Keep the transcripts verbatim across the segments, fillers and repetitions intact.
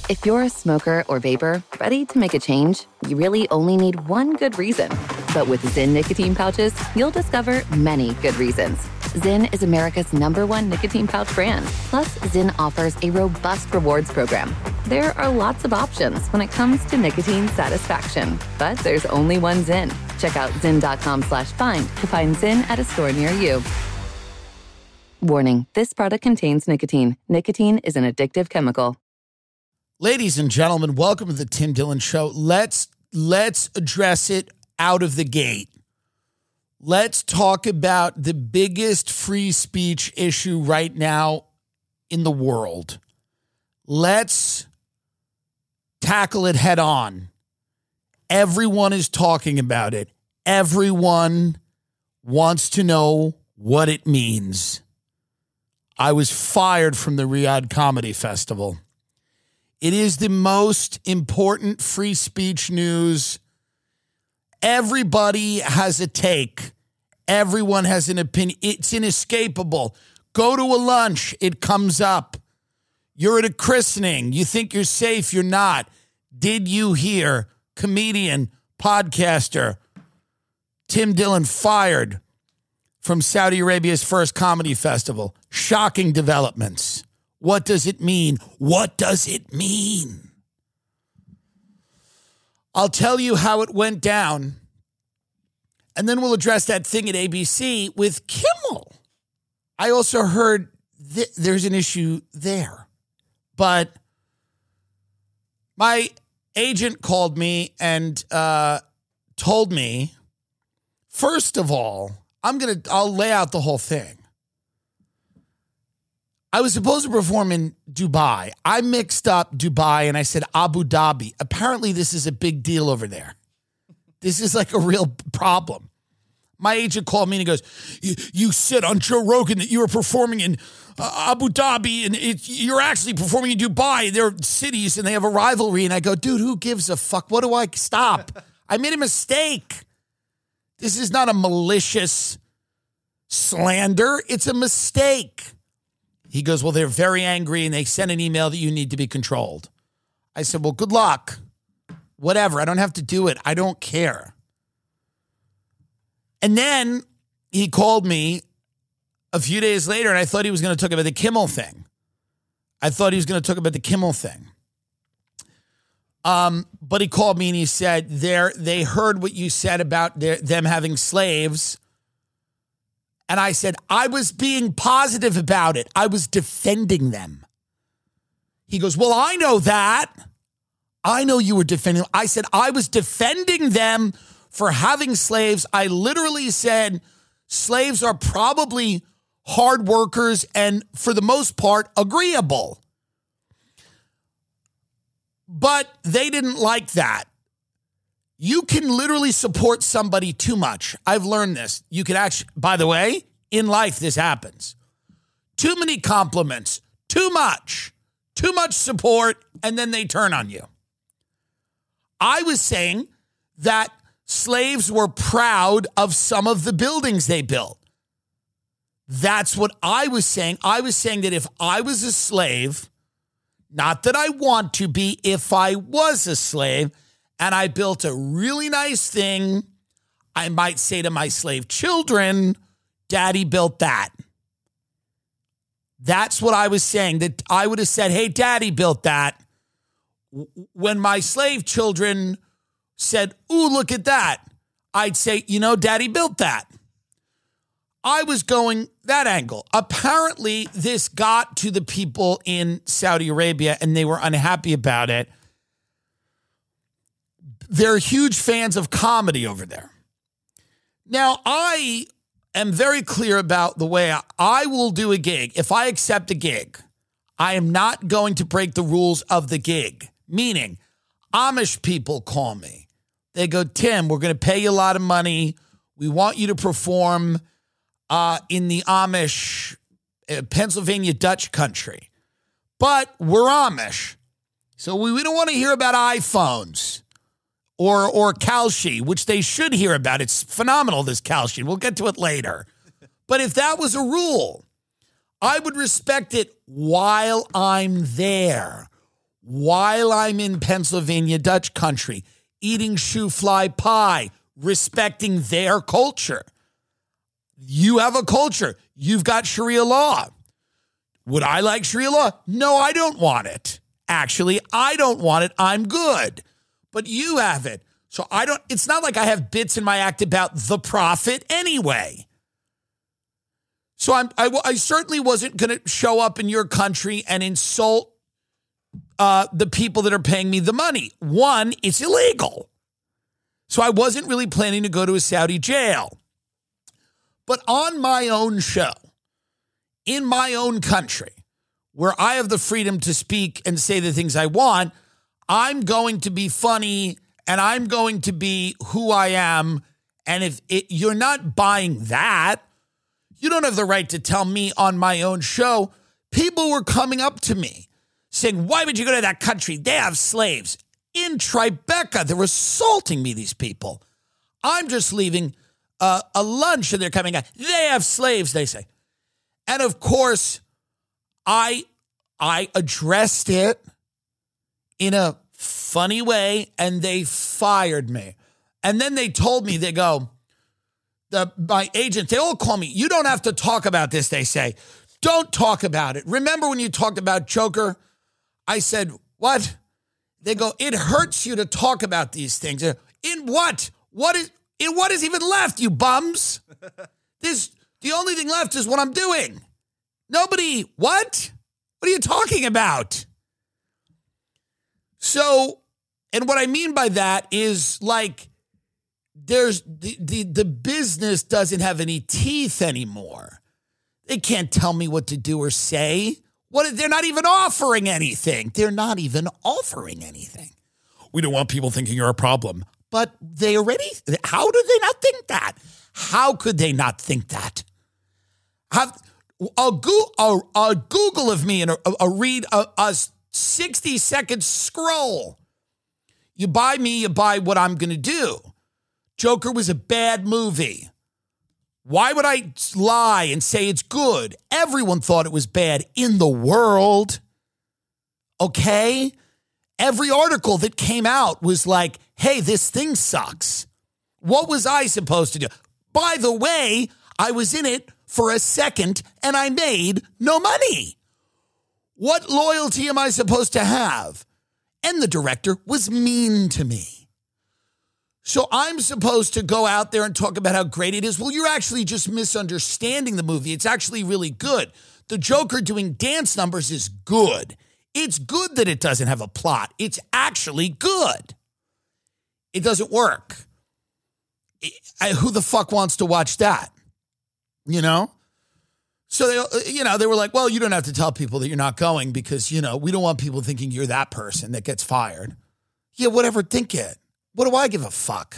If you're a smoker or vapor ready to make a change, you really only need one good reason. But with Zyn nicotine pouches, you'll discover many good reasons. Zyn is America's number one nicotine pouch brand. Plus, Zyn offers a robust rewards program. There are lots of options when it comes to nicotine satisfaction, but there's only one Zyn. Check out zyn.com slash find to find Zyn at a store near you. Warning, this product contains nicotine. Nicotine is an addictive chemical. Ladies and gentlemen, welcome to the Tim Dillon Show. Let's let's address it out of the gate. Let's talk about the biggest free speech issue right now in the world. Let's tackle it head on. Everyone is talking about it. Everyone wants to know what it means. I was fired from the Riyadh Comedy Festival. It is the most important free speech news. Everybody has a take. Everyone has an opinion. It's inescapable. Go to a lunch. It comes up. You're at a christening. You think you're safe. You're not. Did you hear? Comedian, podcaster, Tim Dillon fired from Saudi Arabia's first comedy festival. Shocking developments. What does it mean? What does it mean? I'll tell you how it went down, and then we'll address that thing at A B C with Kimmel. I also heard th- there's an issue there. But my agent called me and uh, told me, first of all, I'm going to, I'll lay out the whole thing. I was supposed to perform in Dubai. I mixed up Dubai and I said Abu Dhabi. Apparently this is a big deal over there. This is like a real problem. My agent called me and he goes, you, you said on Joe Rogan that you were performing in uh, Abu Dhabi and it, you're actually performing in Dubai. They're cities and they have a rivalry. And I go, dude, who gives a fuck? What do I stop? I made a mistake. This is not a malicious slander. It's a mistake. He goes, well, they're very angry and they sent an email that you need to be controlled. I said, well, good luck. Whatever. I don't have to do it. I don't care. And then he called me a few days later and I thought he was going to talk about the Kimmel thing. I thought he was going to talk about the Kimmel thing. Um, but he called me and he said, They're, they heard what you said about their, them having slaves. And I said, I was being positive about it. I was defending them. He goes, well, I know that. I know you were defending them. I said, I was defending them for having slaves. I literally said, slaves are probably hard workers and for the most part, agreeable. But they didn't like that. You can literally support somebody too much. I've learned this. You can actually, by the way, in life, this happens. Too many compliments, too much, too much support, and then they turn on you. I was saying that slaves were proud of some of the buildings they built. That's what I was saying. I was saying that if I was a slave, not that I want to be, if I was a slave, and I built a really nice thing, I might say to my slave children, Daddy built that. That's what I was saying, that I would have said, hey, Daddy built that. When my slave children said, ooh, look at that, I'd say, you know, Daddy built that. I was going that angle. Apparently, this got to the people in Saudi Arabia, and they were unhappy about it. They're huge fans of comedy over there. Now, I am very clear about the way I, I will do a gig. If I accept a gig, I am not going to break the rules of the gig. Meaning, Amish people call me. They go, Tim, we're going to pay you a lot of money. We want you to perform uh, in the Amish, uh, Pennsylvania Dutch country. But we're Amish. So we, we don't want to hear about iPhones. Or or Kalshi, which they should hear about. It's phenomenal, this Kalshi. We'll get to it later. But if that was a rule, I would respect it while I'm there. while I'm in Pennsylvania Dutch country, eating shoe fly pie, respecting their culture. You have a culture. You've got Sharia law. Would I like Sharia law? No, I don't want it. Actually, I don't want it. I'm good. But you have it. So I don't, it's not like I have bits in my act about the prophet anyway. So I'm, I, I certainly wasn't going to show up in your country and insult uh, the people that are paying me the money. One, it's illegal. So I wasn't really planning to go to a Saudi jail. But on my own show, in my own country, where I have the freedom to speak and say the things I want, I'm going to be funny and I'm going to be who I am. And if it, you're not buying that, you don't have the right to tell me on my own show. People were coming up to me saying, why would you go to that country? They have slaves. In Tribeca, they're assaulting me, these people. I'm just leaving uh, a lunch and they're coming out. They have slaves, they say. And of course, I I addressed it in a funny way and they fired me. And then they told me, they go, the my agent, they all call me, you don't have to talk about this, they say. Don't talk about it. Remember when you talked about Joker? I said, what? They go, it hurts you to talk about these things. In what? What is in what is even left, you bums? This the only thing left is what I'm doing. Nobody, what? What are you talking about? So, and what I mean by that is like there's the, the, the business doesn't have any teeth anymore. They can't tell me what to do or say. What? They're not even offering anything. They're not even offering anything. We don't want people thinking you're a problem. But they already, how do they not think that? How could they not think that? Have a, go, a, a Google of me and a, a read a, a sixty second scroll. You buy me, you buy what I'm going to do. Joker was a bad movie. Why would I lie and say it's good? Everyone thought it was bad in the world. Okay? Every article that came out was like, hey, this thing sucks. What was I supposed to do? By the way, I was in it for a second and I made no money. What loyalty am I supposed to have? And the director was mean to me. So I'm supposed to go out there and talk about how great it is. Well, you're actually just misunderstanding the movie. It's actually really good. The Joker doing dance numbers is good. It's good that it doesn't have a plot. It's actually good. It doesn't work. It, I, who the fuck wants to watch that? You know? So, they, you know, they were like, well, you don't have to tell people that you're not going because, you know, we don't want people thinking you're that person that gets fired. Yeah, whatever, think it. What do I give a fuck?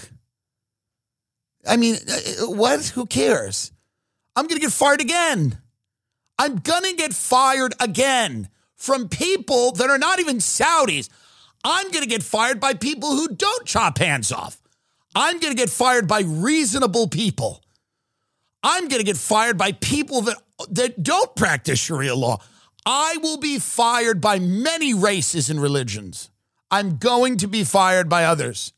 I mean, what? Who cares? I'm going to get fired again. I'm going to get fired again from people that are not even Saudis. I'm going to get fired by people who don't chop hands off. I'm going to get fired by reasonable people. I'm going to get fired by people that, that don't practice Sharia law. I will be fired by many races and religions. I'm going to be fired by others.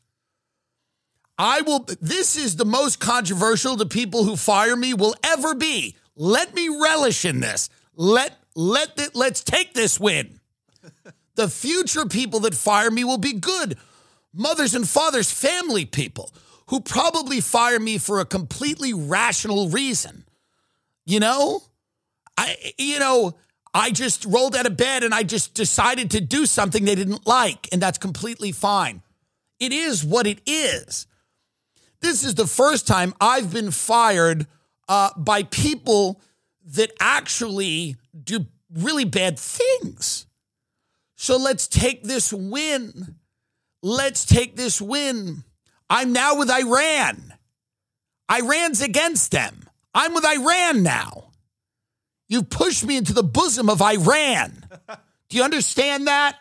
I will, this is the most controversial the people who fire me will ever be. Let me relish in this. Let, let, the, let's take this win. The future people that fire me will be good mothers and fathers, family people who probably fire me for a completely rational reason. You know, I, you know, I just rolled out of bed and I just decided to do something they didn't like, and that's completely fine. It is what it is. This is the first time I've been fired uh, by people that actually do really bad things. So let's take this win. Let's take this win. I'm now with Iran. Iran's against them. I'm with Iran now. You've pushed me into the bosom of Iran. Do you understand that?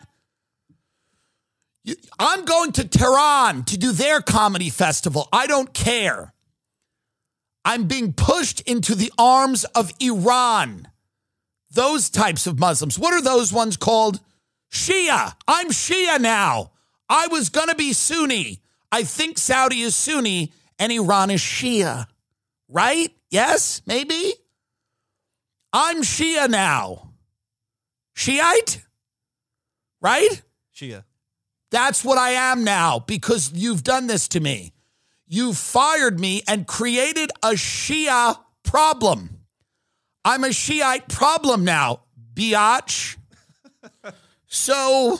You, I'm going to Tehran to do their comedy festival. I don't care. I'm being pushed into the arms of Iran. Those types of Muslims. What are those ones called? Shia. I'm Shia now. I was going to be Sunni. I think Saudi is Sunni and Iran is Shia. Right? Yes? Maybe? I'm Shia now. Shiite? Right? Shia. That's what I am now because you've done this to me. You fired me and created a Shia problem. I'm a Shiite problem now, biatch. So,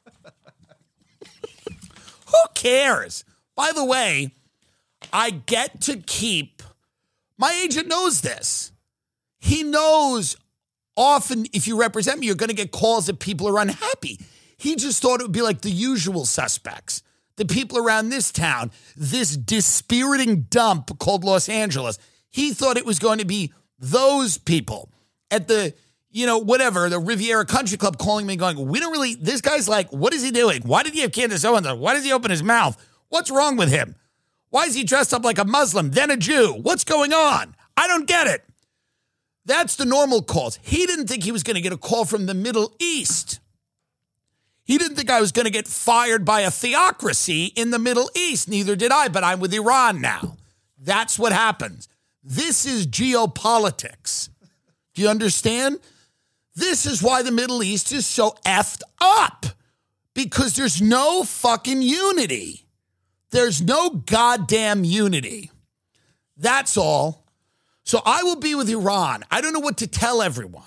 who cares? By the way, I get to keep, my agent knows this. He knows often if you represent me, you're going to get calls that people are unhappy. He just thought it would be like the usual suspects. The people around this town, this dispiriting dump called Los Angeles. He thought it was going to be those people at the, you know, whatever, the Riviera Country Club calling me going, we don't really, this guy's like, what is he doing? Why did he have Candace Owens on? Why does he open his mouth? What's wrong with him? Why is he dressed up like a Muslim, then a Jew? What's going on? I don't get it. That's the normal calls. He didn't think he was going to get a call from the Middle East. He didn't think I was going to get fired by a theocracy in the Middle East. Neither did I, but I'm with Iran now. That's what happens. This is geopolitics. Do you understand? This is why the Middle East is so effed up. Because there's no fucking unity. There's no goddamn unity. That's all. So I will be with Iran. I don't know what to tell everyone.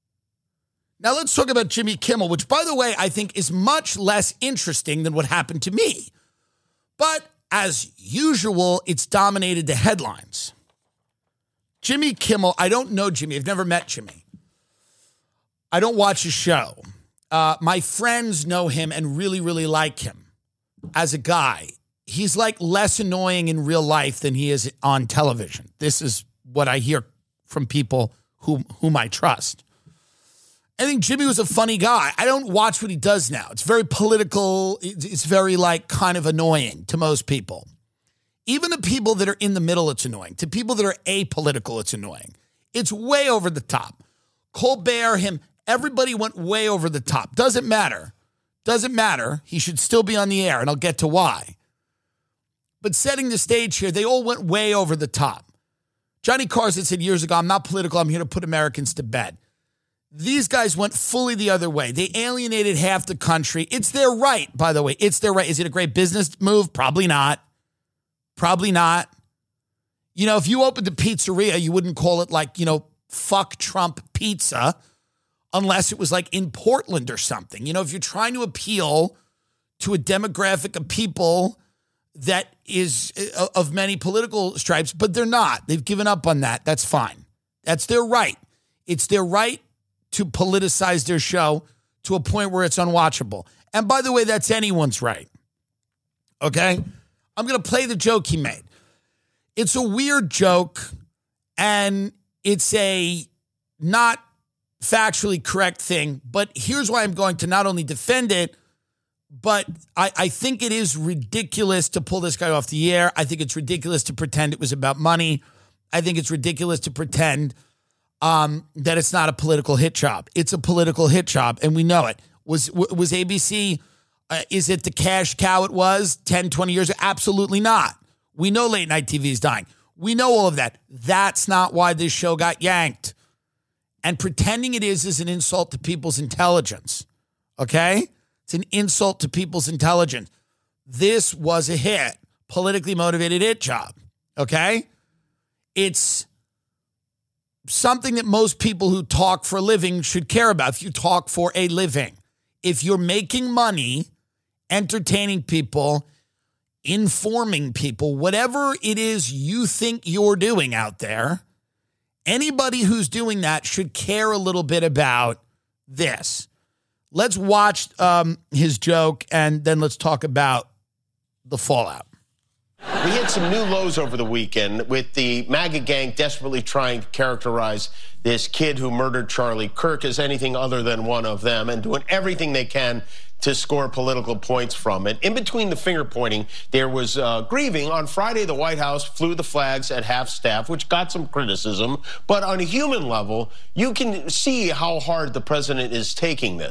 Now let's talk about Jimmy Kimmel, which, by the way, I think is much less interesting than what happened to me. But as usual, it's dominated the headlines. Jimmy Kimmel, I don't know Jimmy. I've never met Jimmy. I don't watch his show. Uh, my friends know him and really, really like him as a guy. He's like less annoying in real life than he is on television. This is what I hear from people whom, whom I trust. I think Jimmy was a funny guy. I don't watch what he does now. It's very political. It's very like kind of annoying to most people. Even to people that are in the middle, it's annoying. To people that are apolitical, it's annoying. It's way over the top. Colbert, him, everybody went way over the top. Doesn't matter. Doesn't matter. He should still be on the air, and I'll get to why. But setting the stage here, they all went way over the top. Johnny Carson said years ago, I'm not political. I'm here to put Americans to bed. These guys went fully the other way. They alienated half the country. It's their right, by the way. It's their right. Is it a great business move? Probably not. Probably not. You know, if you opened a pizzeria, you wouldn't call it like, you know, fuck Trump pizza unless it was like in Portland or something. You know, if you're trying to appeal to a demographic of people that is of many political stripes, but they're not. They've given up on that. That's fine. That's their right. It's their right to politicize their show to a point where it's unwatchable. And by the way, that's anyone's right. Okay? I'm going to play the joke he made. It's a weird joke, and it's a not factually correct thing, but here's why I'm going to not only defend it, but I, I think it is ridiculous to pull this guy off the air. I think it's ridiculous to pretend it was about money. I think it's ridiculous to pretend um, that it's not a political hit job. It's a political hit job, and we know it. Was was A B C, uh, is it the cash cow it was ten, twenty years ago? Absolutely not. We know late night T V is dying. We know all of that. That's not why this show got yanked. And pretending it is is an insult to people's intelligence, okay? It's an insult to people's intelligence. This was a hit, politically motivated hit job, okay? It's something that most people who talk for a living should care about. If you talk for a living, if you're making money, entertaining people, informing people, whatever it is you think you're doing out there, anybody who's doing that should care a little bit about this. Let's watch um, his joke, and then let's talk about the fallout. We hit some new lows over the weekend with the MAGA gang desperately trying to characterize this kid who murdered Charlie Kirk as anything other than one of them and doing everything they can to score political points from it. In between the finger pointing, there was uh, grieving. On Friday, the White House flew the flags at half staff, which got some criticism. But on a human level, you can see how hard the president is taking this.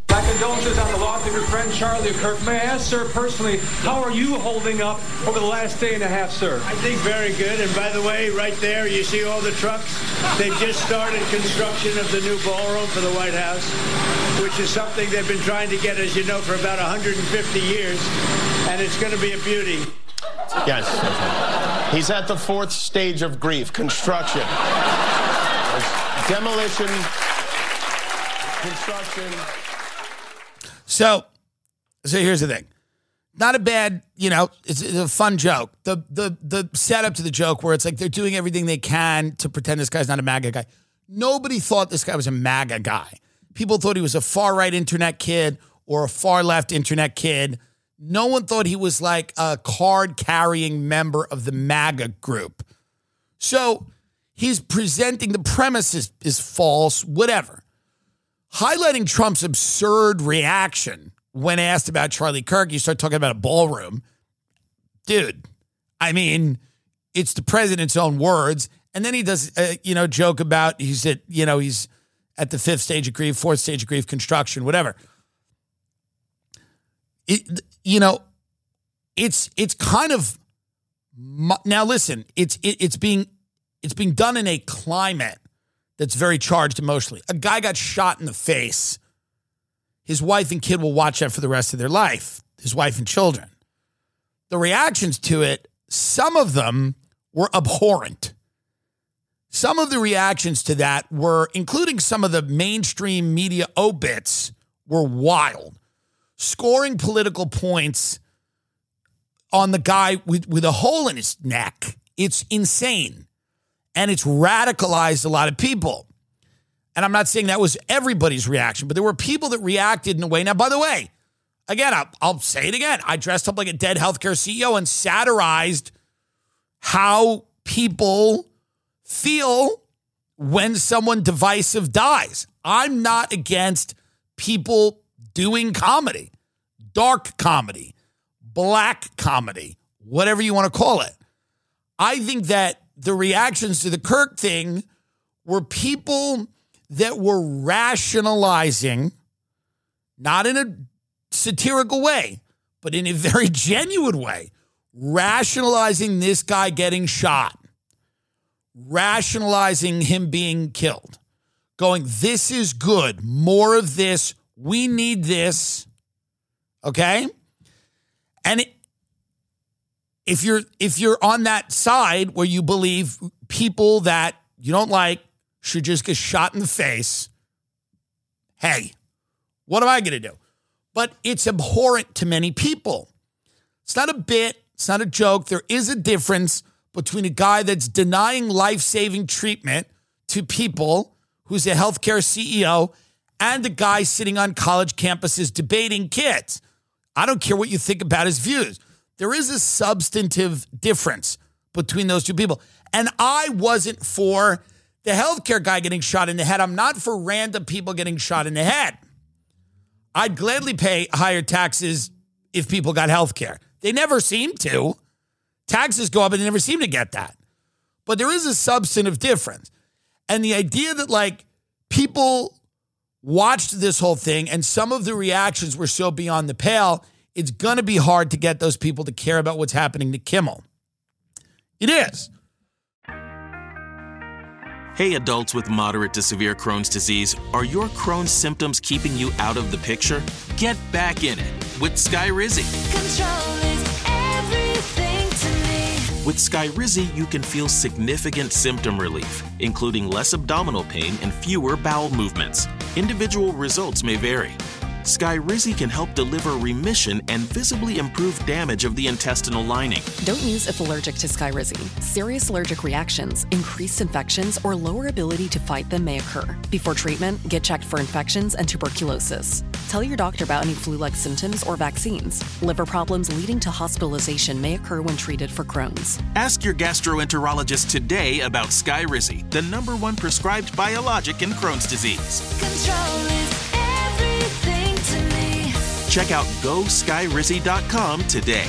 My condolences on the loss of your friend Charlie Kirk. May I ask, sir, personally, how are you holding up over the last day and a half, sir? I think very good. And by the way, right there, you see all the trucks? They've just started construction of the new ballroom for the White House, which is something they've been trying to get, as you know, for about one hundred fifty years. And it's going to be a beauty. Yes. He's at the fourth stage of grief, construction. Demolition, construction. So, so here's the thing. Not a bad, you know, it's, it's a fun joke. The the the setup to the joke where it's like they're doing everything they can to pretend this guy's not a MAGA guy. Nobody thought this guy was a MAGA guy. People thought he was a far-right internet kid or a far-left internet kid. No one thought he was like a card-carrying member of the MAGA group. So he's presenting the premise is, is false, whatever. Highlighting Trump's absurd reaction when asked about Charlie Kirk, you start talking about a ballroom. Dude, I mean, it's the president's own words. And then he does, a, you know, joke about he's at, you know, he's at the fifth stage of grief, fourth stage of grief, construction, whatever. It, you know, it's it's kind of now. Listen, it's it, it's being it's being done in a climate that's very charged emotionally. A guy got shot in the face. His wife and kid will watch that for the rest of their life. His wife and children. The reactions to it, some of them were abhorrent. Some of the reactions to that were, including some of the mainstream media obits, were wild. Scoring political points on the guy with, with a hole in his neck. It's insane. And it's radicalized a lot of people. And I'm not saying that was everybody's reaction, but there were people that reacted in a way. Now, by the way, again, I'll, I'll say it again. I dressed up like a dead healthcare C E O and satirized how people feel when someone divisive dies. I'm not against people doing comedy, dark comedy, black comedy, whatever you want to call it. I think that the reactions to the Kirk thing were people that were rationalizing, not in a satirical way, but in a very genuine way, rationalizing this guy getting shot, rationalizing him being killed, going, this is good, more of this, we need this, okay? And it, if you're if you're on that side where you believe people that you don't like should just get shot in the face, hey, what am I going to do? But it's abhorrent to many people. It's not a bit. It's not a joke. There is a difference between a guy that's denying life-saving treatment to people who's a healthcare C E O and a guy sitting on college campuses debating kids. I don't care what you think about his views. There is a substantive difference between those two people. And I wasn't for the healthcare guy getting shot in the head. I'm not for random people getting shot in the head. I'd gladly pay higher taxes if people got healthcare. They never seem to. Taxes go up and they never seem to get that. But there is a substantive difference. And the idea that, like, people watched this whole thing and some of the reactions were so beyond the pale, it's going to be hard to get those people to care about what's happening to Kimmel. It is. Hey, adults with moderate to severe Crohn's disease, are your Crohn's symptoms keeping you out of the picture? Get back in it with Skyrizi. Control is everything to me. With Skyrizi, you can feel significant symptom relief, including less abdominal pain and fewer bowel movements. Individual results may vary. Skyrizi can help deliver remission and visibly improve damage of the intestinal lining. Don't use if allergic to Skyrizi. Serious allergic reactions, increased infections, or lower ability to fight them may occur. Before treatment, get checked for infections and tuberculosis. Tell your doctor about any flu-like symptoms or vaccines. Liver problems leading to hospitalization may occur when treated for Crohn's. Ask your gastroenterologist today about Skyrizi, the number one prescribed biologic in Crohn's disease. Control is everything to me. Check out go skyrizi dot com today.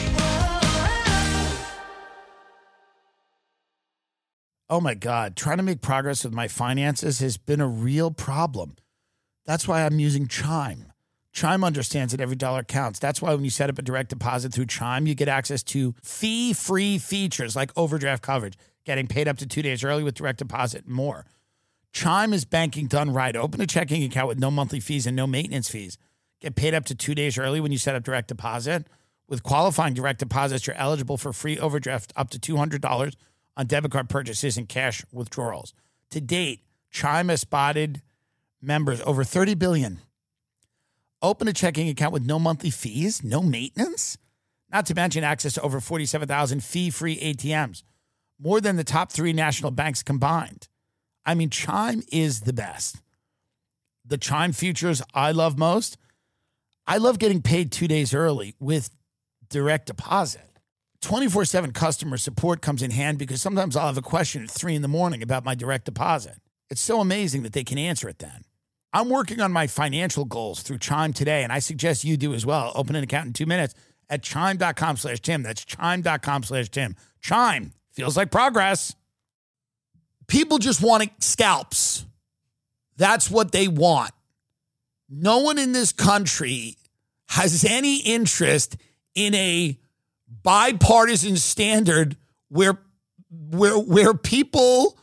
Oh my God, trying to make progress with my finances has been a real problem. That's why I'm using Chime. Chime understands that every dollar counts. That's why when you set up a direct deposit through Chime, you get access to fee-free features like overdraft coverage, getting paid up to two days early with direct deposit, and more. Chime is banking done right. Open a checking account with no monthly fees and no maintenance fees. Get paid up to two days early when you set up direct deposit. With qualifying direct deposits, you're eligible for free overdraft up to two hundred dollars on debit card purchases and cash withdrawals. To date, Chime has spotted members over thirty billion dollars. Open a checking account with no monthly fees, no maintenance, not to mention access to over forty-seven thousand fee-free A T Ms, more than the top three national banks combined. I mean, Chime is the best. The Chime features I love most, I love getting paid two days early with direct deposit. twenty-four seven customer support comes in hand because sometimes I'll have a question at three in the morning about my direct deposit. It's so amazing that they can answer it then. I'm working on my financial goals through Chime today, and I suggest you do as well. Open an account in two minutes at chime.com slash Tim. That's chime.com slash Tim. Chime feels like progress. People just want scalps. That's what they want. No one in this country has any interest in a bipartisan standard where, where, where people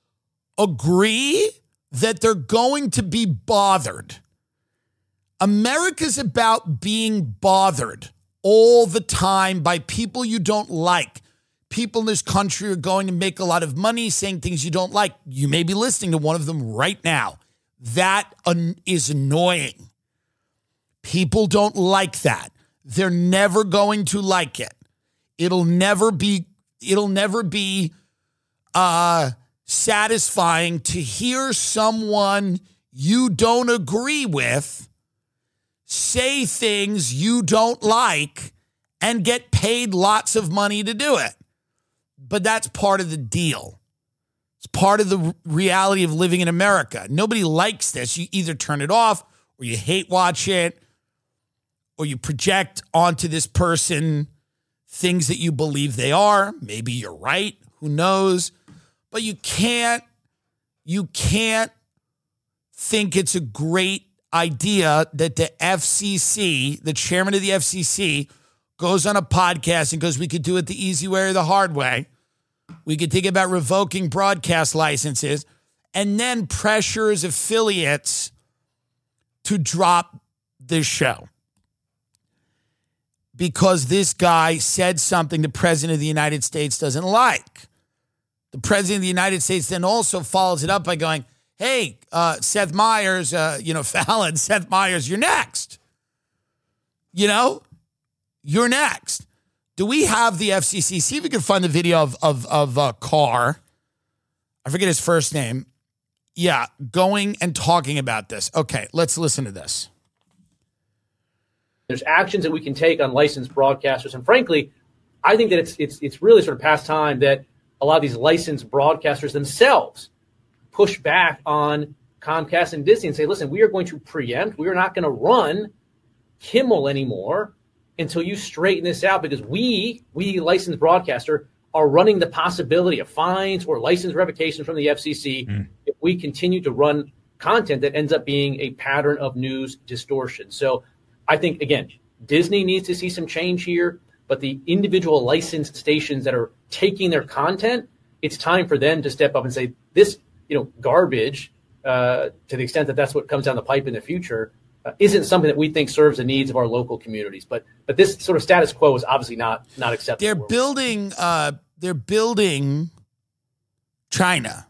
agree that they're going to be bothered. America's about being bothered all the time by people you don't like. People in this country are going to make a lot of money saying things you don't like. You may be listening to one of them right now. That is annoying. People don't like that. They're never going to like it. It'll never be, it'll never be, uh, satisfying to hear someone you don't agree with say things you don't like and get paid lots of money to do it. But that's part of the deal. It's part of the reality of living in America. Nobody likes this. You either turn it off or you hate watch it or you project onto this person things that you believe they are. Maybe you're right. Who knows? But you can't, you can't think it's a great idea that the F C C, the chairman of the F C C, goes on a podcast and goes, we could do it the easy way or the hard way. We could think about revoking broadcast licenses and then pressures affiliates to drop this show. Because this guy said something the president of the United States doesn't like. The president of the United States then also follows it up by going, hey, uh, Seth Meyers, uh, you know, Fallon, Seth Meyers, you're next. You know, you're next. Do we have the F C C? See if we can find the video of, of, of uh, Carr. I forget his first name. Yeah, going and talking about this. Okay, let's listen to this. There's actions that we can take on licensed broadcasters. And frankly, I think that it's it's it's really sort of past time that a lot of these licensed broadcasters themselves push back on Comcast and Disney and say, listen, we are going to preempt. We are not going to run Kimmel anymore until you straighten this out, because we, we licensed broadcaster, are running the possibility of fines or license revocation from the F C C mm. if we continue to run content that ends up being a pattern of news distortion. So I think, again, Disney needs to see some change here, but the individual licensed stations that are taking their content, it's time for them to step up and say, this, you know, garbage, uh, to the extent that that's what comes down the pipe in the future, uh, isn't something that we think serves the needs of our local communities. But but this sort of status quo is obviously not not acceptable. They're building, uh, they're building China.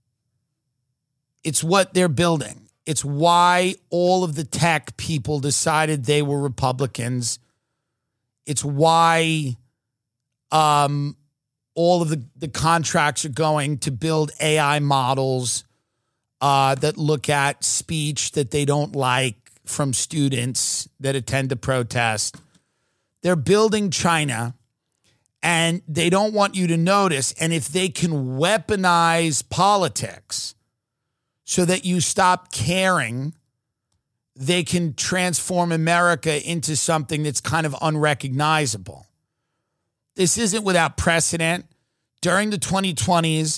It's what they're building. It's why all of the tech people decided they were Republicans. It's why um, all of the, the contracts are going to build A I models uh, that look at speech that they don't like from students that attend to protest. They're building China, and they don't want you to notice. And if they can weaponize politics so that you stop caring, they can transform America into something that's kind of unrecognizable. This isn't without precedent. During the twenty twenties,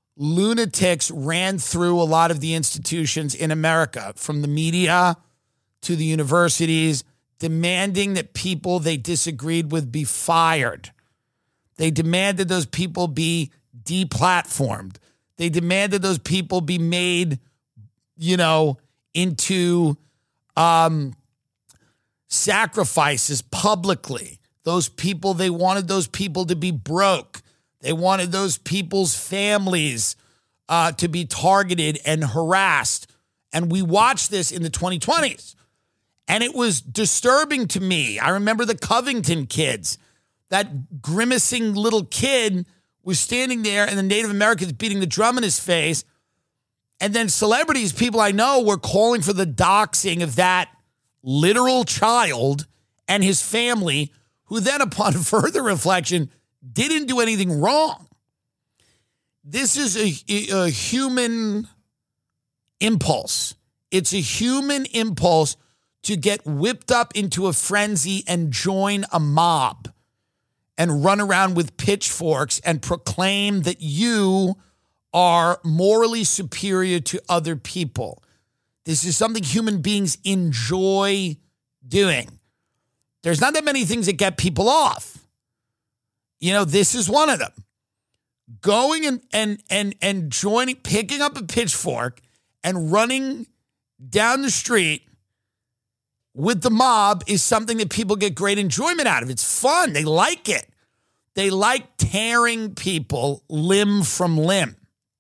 lunatics ran through a lot of the institutions in America, from the media to the universities, demanding that people they disagreed with be fired. They demanded those people be deplatformed. They demanded those people be made, you know, into um, sacrifices publicly. Those people, they wanted those people to be broke. They wanted those people's families uh, to be targeted and harassed. And we watched this in the twenty twenties. And it was disturbing to me. I remember the Covington kids. That grimacing little kid was standing there and the Native Americans beating the drum in his face. And then celebrities, people I know, were calling for the doxing of that literal child and his family, who then, upon further reflection, didn't do anything wrong. This is a, a human impulse. It's a human impulse to get whipped up into a frenzy and join a mob and run around with pitchforks and proclaim that you are morally superior to other people. This is something human beings enjoy doing. There's not that many things that get people off. You know, this is one of them. Going and and and and joining, picking up a pitchfork and running down the street with the mob is something that people get great enjoyment out of. It's fun. They like it. They like tearing people limb from limb.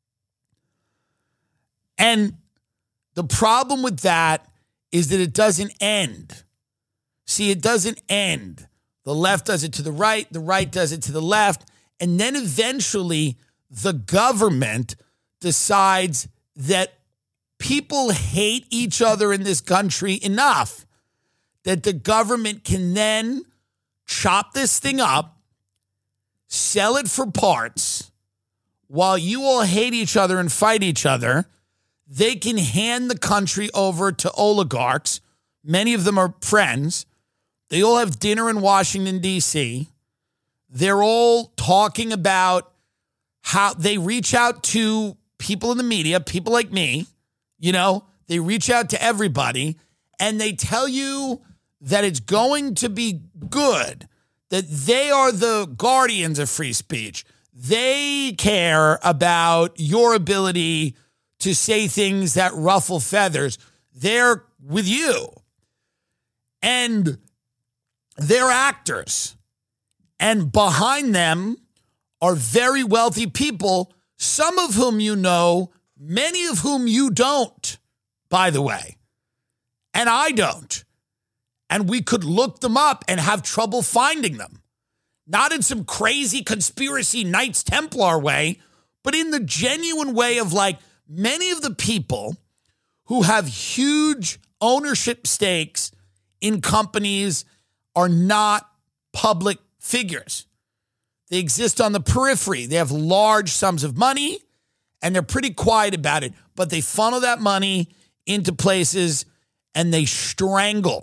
And the problem with that is that it doesn't end. See, it doesn't end. The left does it to the right, the right does it to the left, and then eventually the government decides that people hate each other in this country enough that the government can then chop this thing up, sell it for parts, while you all hate each other and fight each other. They can hand the country over to oligarchs. Many of them are friends. They all have dinner in Washington, D C. They're all talking about how they reach out to people in the media, people like me, you know, they reach out to everybody and they tell you that it's going to be good, that they are the guardians of free speech. They care about your ability to say things that ruffle feathers. They're with you. And they're actors. And behind them are very wealthy people, some of whom you know, many of whom you don't, by the way. And I don't. And we could look them up and have trouble finding them. Not in some crazy conspiracy Knights Templar way, but in the genuine way of like many of the people who have huge ownership stakes in companies are not public figures. They exist on the periphery. They have large sums of money and they're pretty quiet about it, but they funnel that money into places and they strangle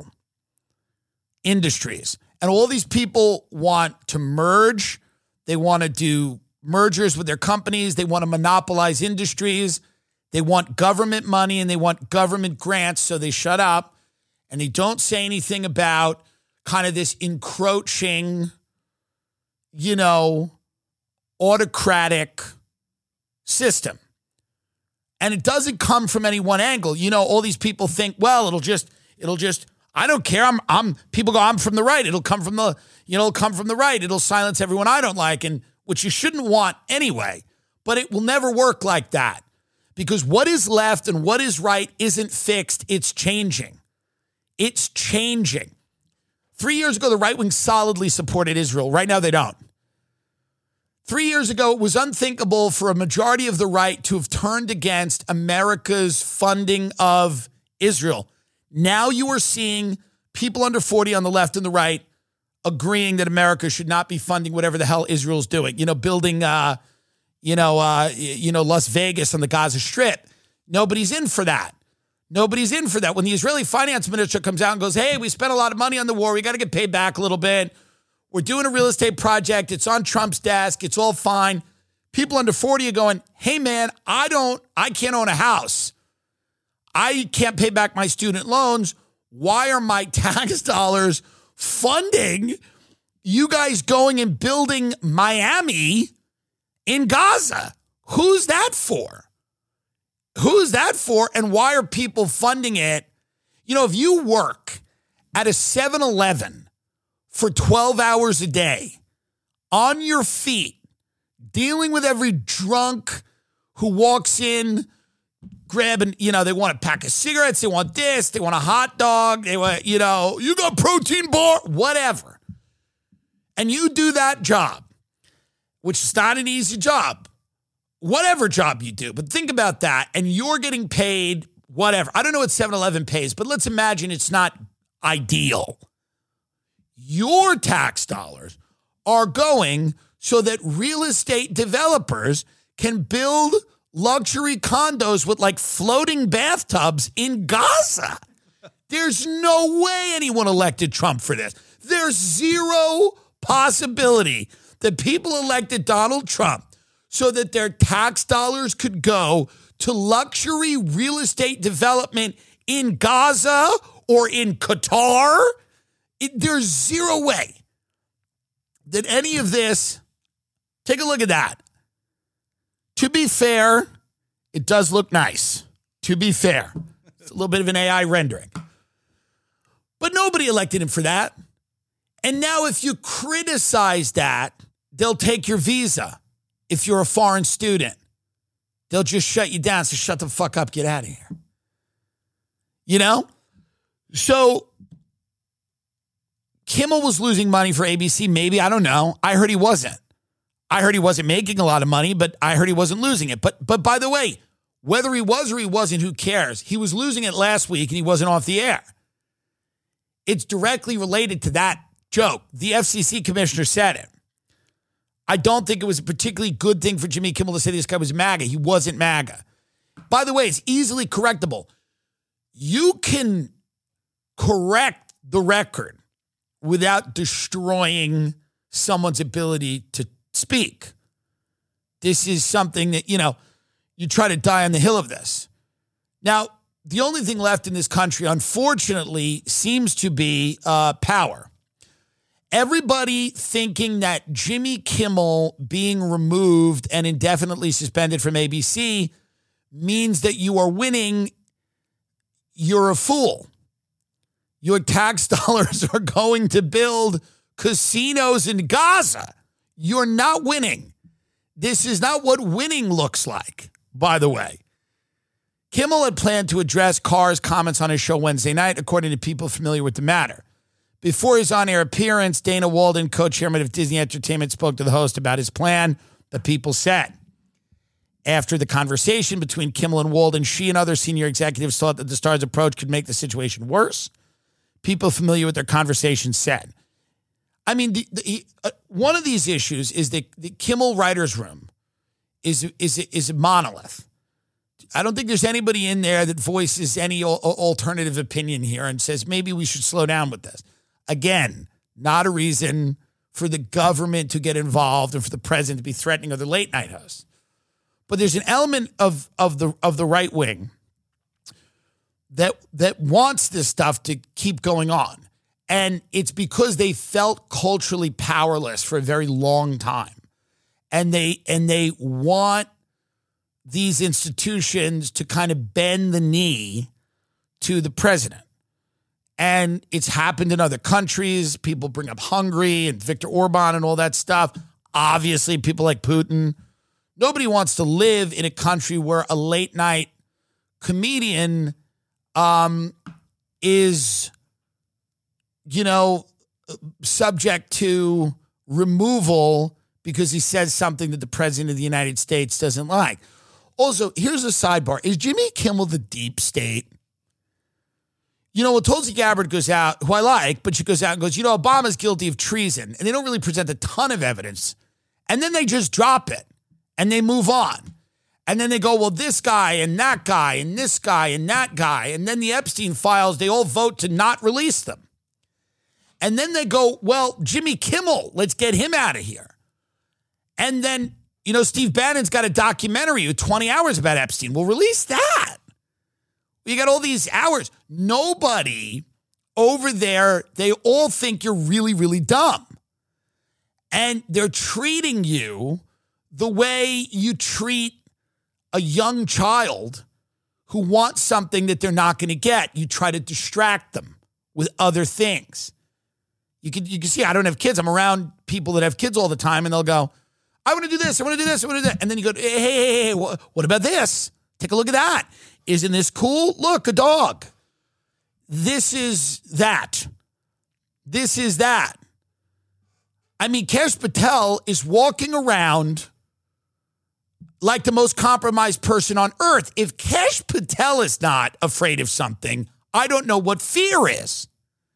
industries. And all these people want to merge. They want to do mergers with their companies. They want to monopolize industries. They want government money and they want government grants, so they shut up and they don't say anything about kind of this encroaching, you know, autocratic system. And it doesn't come from any one angle. You know, all these people think, well, it'll just, it'll just, I don't care. I'm, I'm, people go, I'm from the right. It'll come from the, you know, it'll come from the right. It'll silence everyone I don't like, and which you shouldn't want anyway. But it will never work like that because what is left and what is right isn't fixed. It's changing. It's changing. Three years ago, the right wing solidly supported Israel. Right now, they don't. Three years ago, it was unthinkable for a majority of the right to have turned against America's funding of Israel. Now you are seeing people under forty on the left and the right agreeing that America should not be funding whatever the hell Israel's doing. You know, building, uh, you know, uh, you know, Las Vegas on the Gaza Strip. Nobody's in for that. Nobody's in for that. When the Israeli finance minister comes out and goes, hey, we spent a lot of money on the war. We got to get paid back a little bit. We're doing a real estate project. It's on Trump's desk. It's all fine. People under forty are going, hey, man, I don't, I can't own a house. I can't pay back my student loans. why are my tax dollars funding you guys going and building Miami in Gaza? Who's that for? Who's that for? And why are people funding it? You know, if you work at a seven eleven for twelve hours a day, on your feet, dealing with every drunk who walks in, grabbing, you know, they want a pack of cigarettes, they want this, they want a hot dog, they want, you know, you got protein bar, whatever. And you do that job, which is not an easy job, whatever job you do. But think about that, and you're getting paid whatever. I don't know what seven eleven pays, but let's imagine it's not ideal. Your tax dollars are going so that real estate developers can build luxury condos with like floating bathtubs in Gaza. There's no way anyone elected Trump for this. There's zero possibility that people elected Donald Trump so that their tax dollars could go to luxury real estate development in Gaza or in Qatar. It, there's zero way that any of this, take a look at that. To be fair, it does look nice. To be fair, it's a little bit of an A I rendering. But nobody elected him for that. And now if you criticize that, they'll take your visa. If you're a foreign student, they'll just shut you down. So shut the fuck up, get out of here. You know? So Kimmel was losing money for A B C. Maybe, I don't know. I heard he wasn't. I heard he wasn't making a lot of money, but I heard he wasn't losing it. But but by the way, whether he was or he wasn't, who cares? He was losing it last week and he wasn't off the air. It's directly related to that joke. The F C C commissioner said it. I don't think it was a particularly good thing for Jimmy Kimmel to say this guy was MAGA. He wasn't MAGA. By the way, it's easily correctable. You can correct the record without destroying someone's ability to speak. This is something that, you know, you try to die on the hill of this. Now, the only thing left in this country, unfortunately, seems to be uh, power. Everybody thinking that Jimmy Kimmel being removed and indefinitely suspended from A B C means that you are winning, you're a fool. Your tax dollars are going to build casinos in Gaza. You're not winning. This is not what winning looks like, by the way. Kimmel had planned to address Carr's comments on his show Wednesday night, according to people familiar with the matter. Before his on-air appearance, Dana Walden, co-chairman of Disney Entertainment, spoke to the host about his plan, the People said. After the conversation between Kimmel and Walden, she and other senior executives thought that the star's approach could make the situation worse. People familiar with their conversation said. I mean, the, the, uh, one of these issues is that the Kimmel writer's room is, is, is a monolith. I don't think there's anybody in there that voices any al- alternative opinion here and says, maybe we should slow down with this. Again, not a reason for the government to get involved and for the president to be threatening other late night hosts. But there's an element of, of the of the right wing that that wants this stuff to keep going on. And it's because they felt culturally powerless for a very long time. And they and they want these institutions to kind of bend the knee to the president. And it's happened in other countries. People bring up Hungary and Viktor Orban and all that stuff. Obviously, people like Putin. Nobody wants to live in a country where a late night comedian um, is, you know, subject to removal because he says something that the president of the United States doesn't like. Also, here's a sidebar. Is Jimmy Kimmel the deep state? You know, well, Tulsi Gabbard goes out, who I like, but she goes out and goes, you know, Obama's guilty of treason. And they don't really present a ton of evidence. And then they just drop it and they move on. And then they go, well, this guy and that guy and this guy and that guy. And then the Epstein files, they all vote to not release them. And then they go, well, Jimmy Kimmel, let's get him out of here. And then, you know, Steve Bannon's got a documentary with twenty hours about Epstein. We'll release that. You got all these hours. Nobody over there, they all think you're really, really dumb. And they're treating you the way you treat a young child who wants something that they're not going to get. You try to distract them with other things. You can, you can see, I don't have kids. I'm around people that have kids all the time, and they'll go, I want to do this, I want to do this, I want to do that. And then you go, hey, hey, hey, hey, what about this? Take a look at that. Isn't this cool? Look, a dog. This is that. This is that. I mean, Kesh Patel is walking around like the most compromised person on earth. If Kesh Patel is not afraid of something, I don't know what fear is.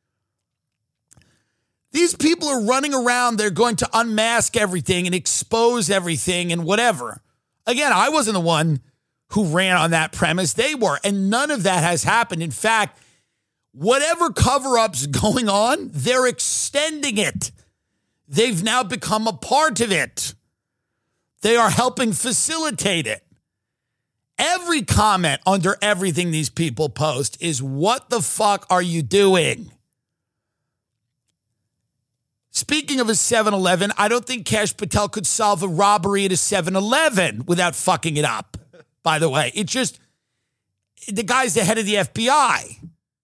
These people are running around. They're going to unmask everything and expose everything and whatever. Again, I wasn't the one who ran on that premise. They were. And none of that has happened. In fact, whatever cover-up's going on, they're extending it. They've now become a part of it. They are helping facilitate it. Every comment under everything these people post is, what the fuck are you doing? Speaking of a seven eleven, I don't think Kesh Patel could solve a robbery at a seven eleven without fucking it up, by the way. It's just, the guy's the head of the F B I.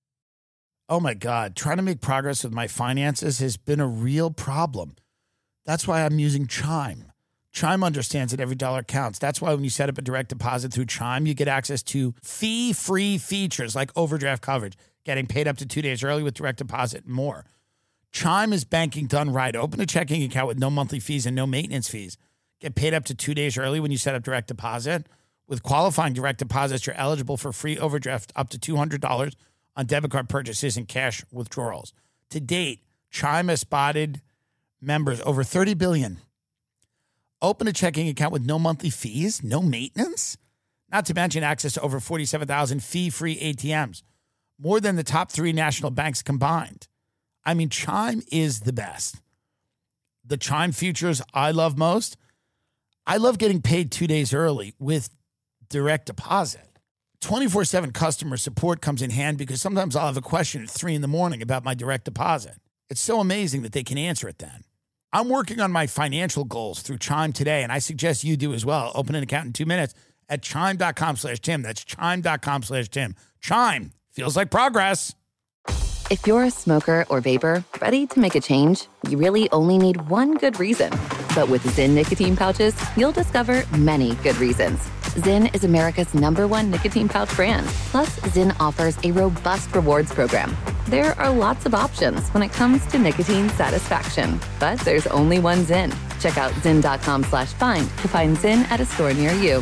Oh my God, trying to make progress with my finances has been a real problem. That's why I'm using Chime. Chime understands that every dollar counts. That's why when you set up a direct deposit through Chime, you get access to fee-free features like overdraft coverage, getting paid up to two days early with direct deposit, and more. Chime is banking done right. Open a checking account with no monthly fees and no maintenance fees. Get paid up to two days early when you set up direct deposit. With qualifying direct deposits, you're eligible for free overdraft up to two hundred dollars on debit card purchases and cash withdrawals. To date, Chime has spotted members over thirty billion dollars. Open a checking account with no monthly fees, no maintenance, not to mention access to over forty-seven thousand fee-free A T Ms, more than the top three national banks combined. I mean, Chime is the best. The Chime features I love most. I love getting paid two days early with direct deposit. twenty-four seven customer support comes in hand because sometimes I'll have a question at three in the morning about my direct deposit. It's so amazing that they can answer it then. I'm working on my financial goals through Chime today, and I suggest you do as well. Open an account in two minutes at chime.com slash Tim. That's chime.com slash Tim. Chime feels like progress. If you're a smoker or vapor, ready to make a change, you really only need one good reason. But with Zyn nicotine pouches, you'll discover many good reasons. Zyn is America's number one nicotine pouch brand. Plus, Zyn offers a robust rewards program. There are lots of options when it comes to nicotine satisfaction. But there's only one Zyn. Check out zyn.com slash find to find Zyn at a store near you.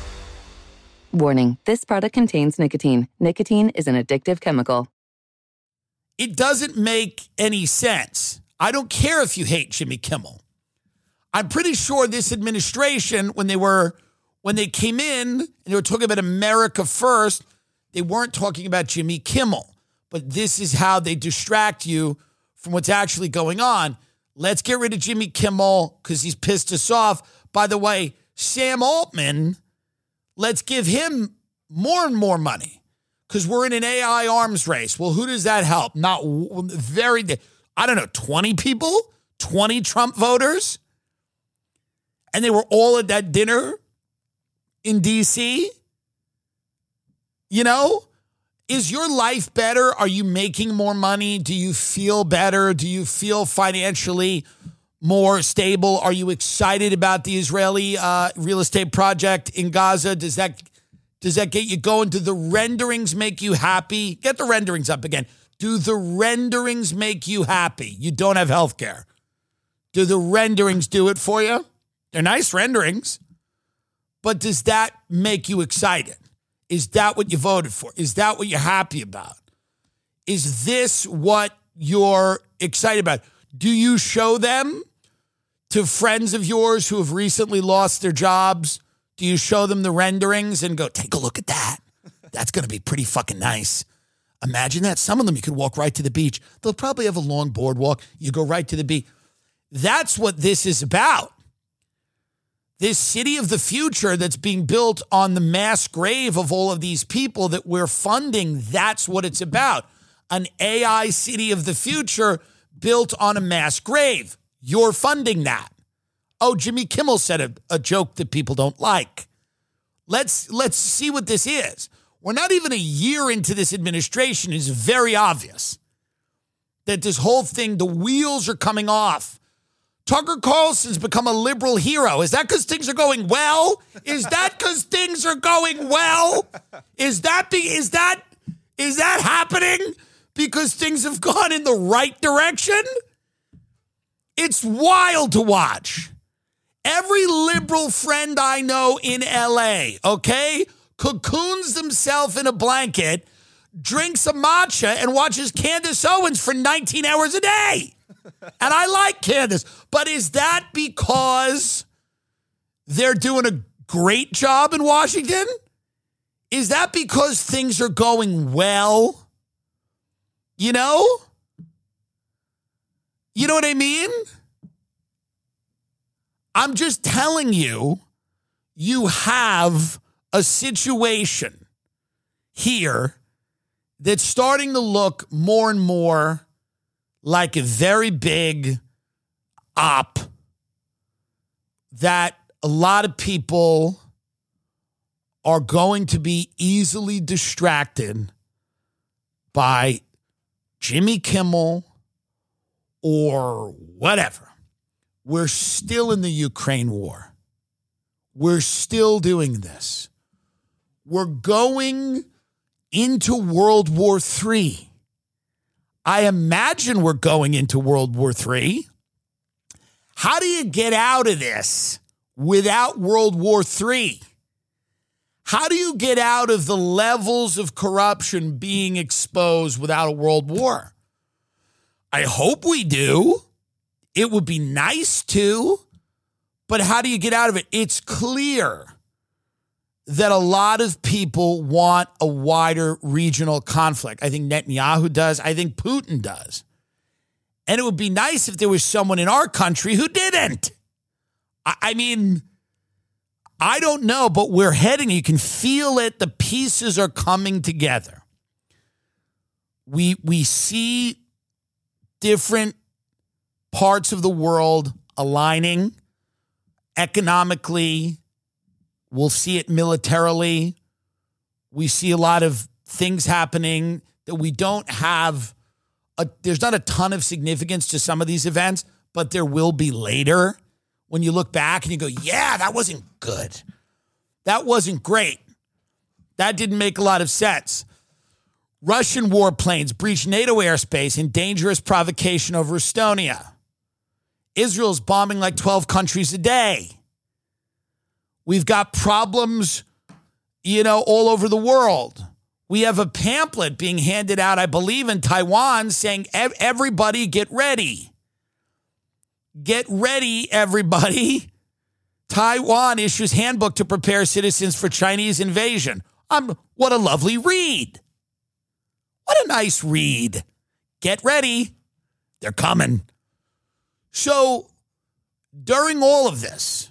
Warning, this product contains nicotine. Nicotine is an addictive chemical. It doesn't make any sense. I don't care if you hate Jimmy Kimmel. I'm pretty sure this administration, when they were, when they came in and they were talking about America first, they weren't talking about Jimmy Kimmel. But this is how they distract you from what's actually going on. Let's get rid of Jimmy Kimmel because he's pissed us off. By the way, Sam Altman, let's give him more and more money. Because we're in an A I arms race. Well, who does that help? Not very, I don't know, twenty people? twenty Trump voters? And they were all at that dinner in D C? You know? Is your life better? Are you making more money? Do you feel better? Do you feel financially more stable? Are you excited about the Israeli uh, real estate project in Gaza? Does that... Does that get you going? Do the renderings make you happy? Get the renderings up again. Do the renderings make you happy? You don't have health care. Do the renderings do it for you? They're nice renderings. But does that make you excited? Is that what you voted for? Is that what you're happy about? Is this what you're excited about? Do you show them to friends of yours who have recently lost their jobs? Do you show them the renderings and go, take a look at that? That's going to be pretty fucking nice. Imagine that. Some of them you could walk right to the beach. They'll probably have a long boardwalk. You go right to the beach. That's what this is about. This city of the future that's being built on the mass grave of all of these people that we're funding, that's what it's about. an A I city of the future built on a mass grave. You're funding that. Oh, Jimmy Kimmel said a, a joke that people don't like. Let's let's see what this is. We're not even a year into this administration. It's very obvious that this whole thing, the wheels are coming off. Tucker Carlson's become a liberal hero. Is that because things are going well? Is that because things are going well? Is that be, is that is that happening because things have gone in the right direction? It's wild to watch. Every liberal friend I know in L A, okay, cocoons themselves in a blanket, drinks a matcha, and watches Candace Owens for nineteen hours a day. And I like Candace. But is that because they're doing a great job in Washington? Is that because things are going well? You know? You know what I mean? I'm just telling you, you have a situation here that's starting to look more and more like a very big op that a lot of people are going to be easily distracted by Jimmy Kimmel or whatever. We're still in the Ukraine war. We're still doing this. We're going into World War Three. I imagine we're going into World War Three. How do you get out of this without World War Three? How do you get out of the levels of corruption being exposed without a world war? I hope we do. It would be nice to, but how do you get out of it? It's clear that a lot of people want a wider regional conflict. I think Netanyahu does. I think Putin does. And it would be nice if there was someone in our country who didn't. I, I mean, I don't know, but we're heading. You can feel it. The pieces are coming together. We, we see different parts of the world aligning economically. We'll see it militarily. We see a lot of things happening that we don't have. A, there's not a ton of significance to some of these events, but there will be later when you look back and you go, yeah, that wasn't good. That wasn't great. That didn't make a lot of sense. Russian warplanes breached NATO airspace in dangerous provocation over Estonia. Israel's bombing like twelve countries a day. We've got problems, you know, all over the world. We have a pamphlet being handed out, I believe, in Taiwan saying, everybody get ready. Get ready, everybody. Taiwan issues handbook to prepare citizens for Chinese invasion. Um, what a lovely read. What a nice read. Get ready. They're coming. So during all of this,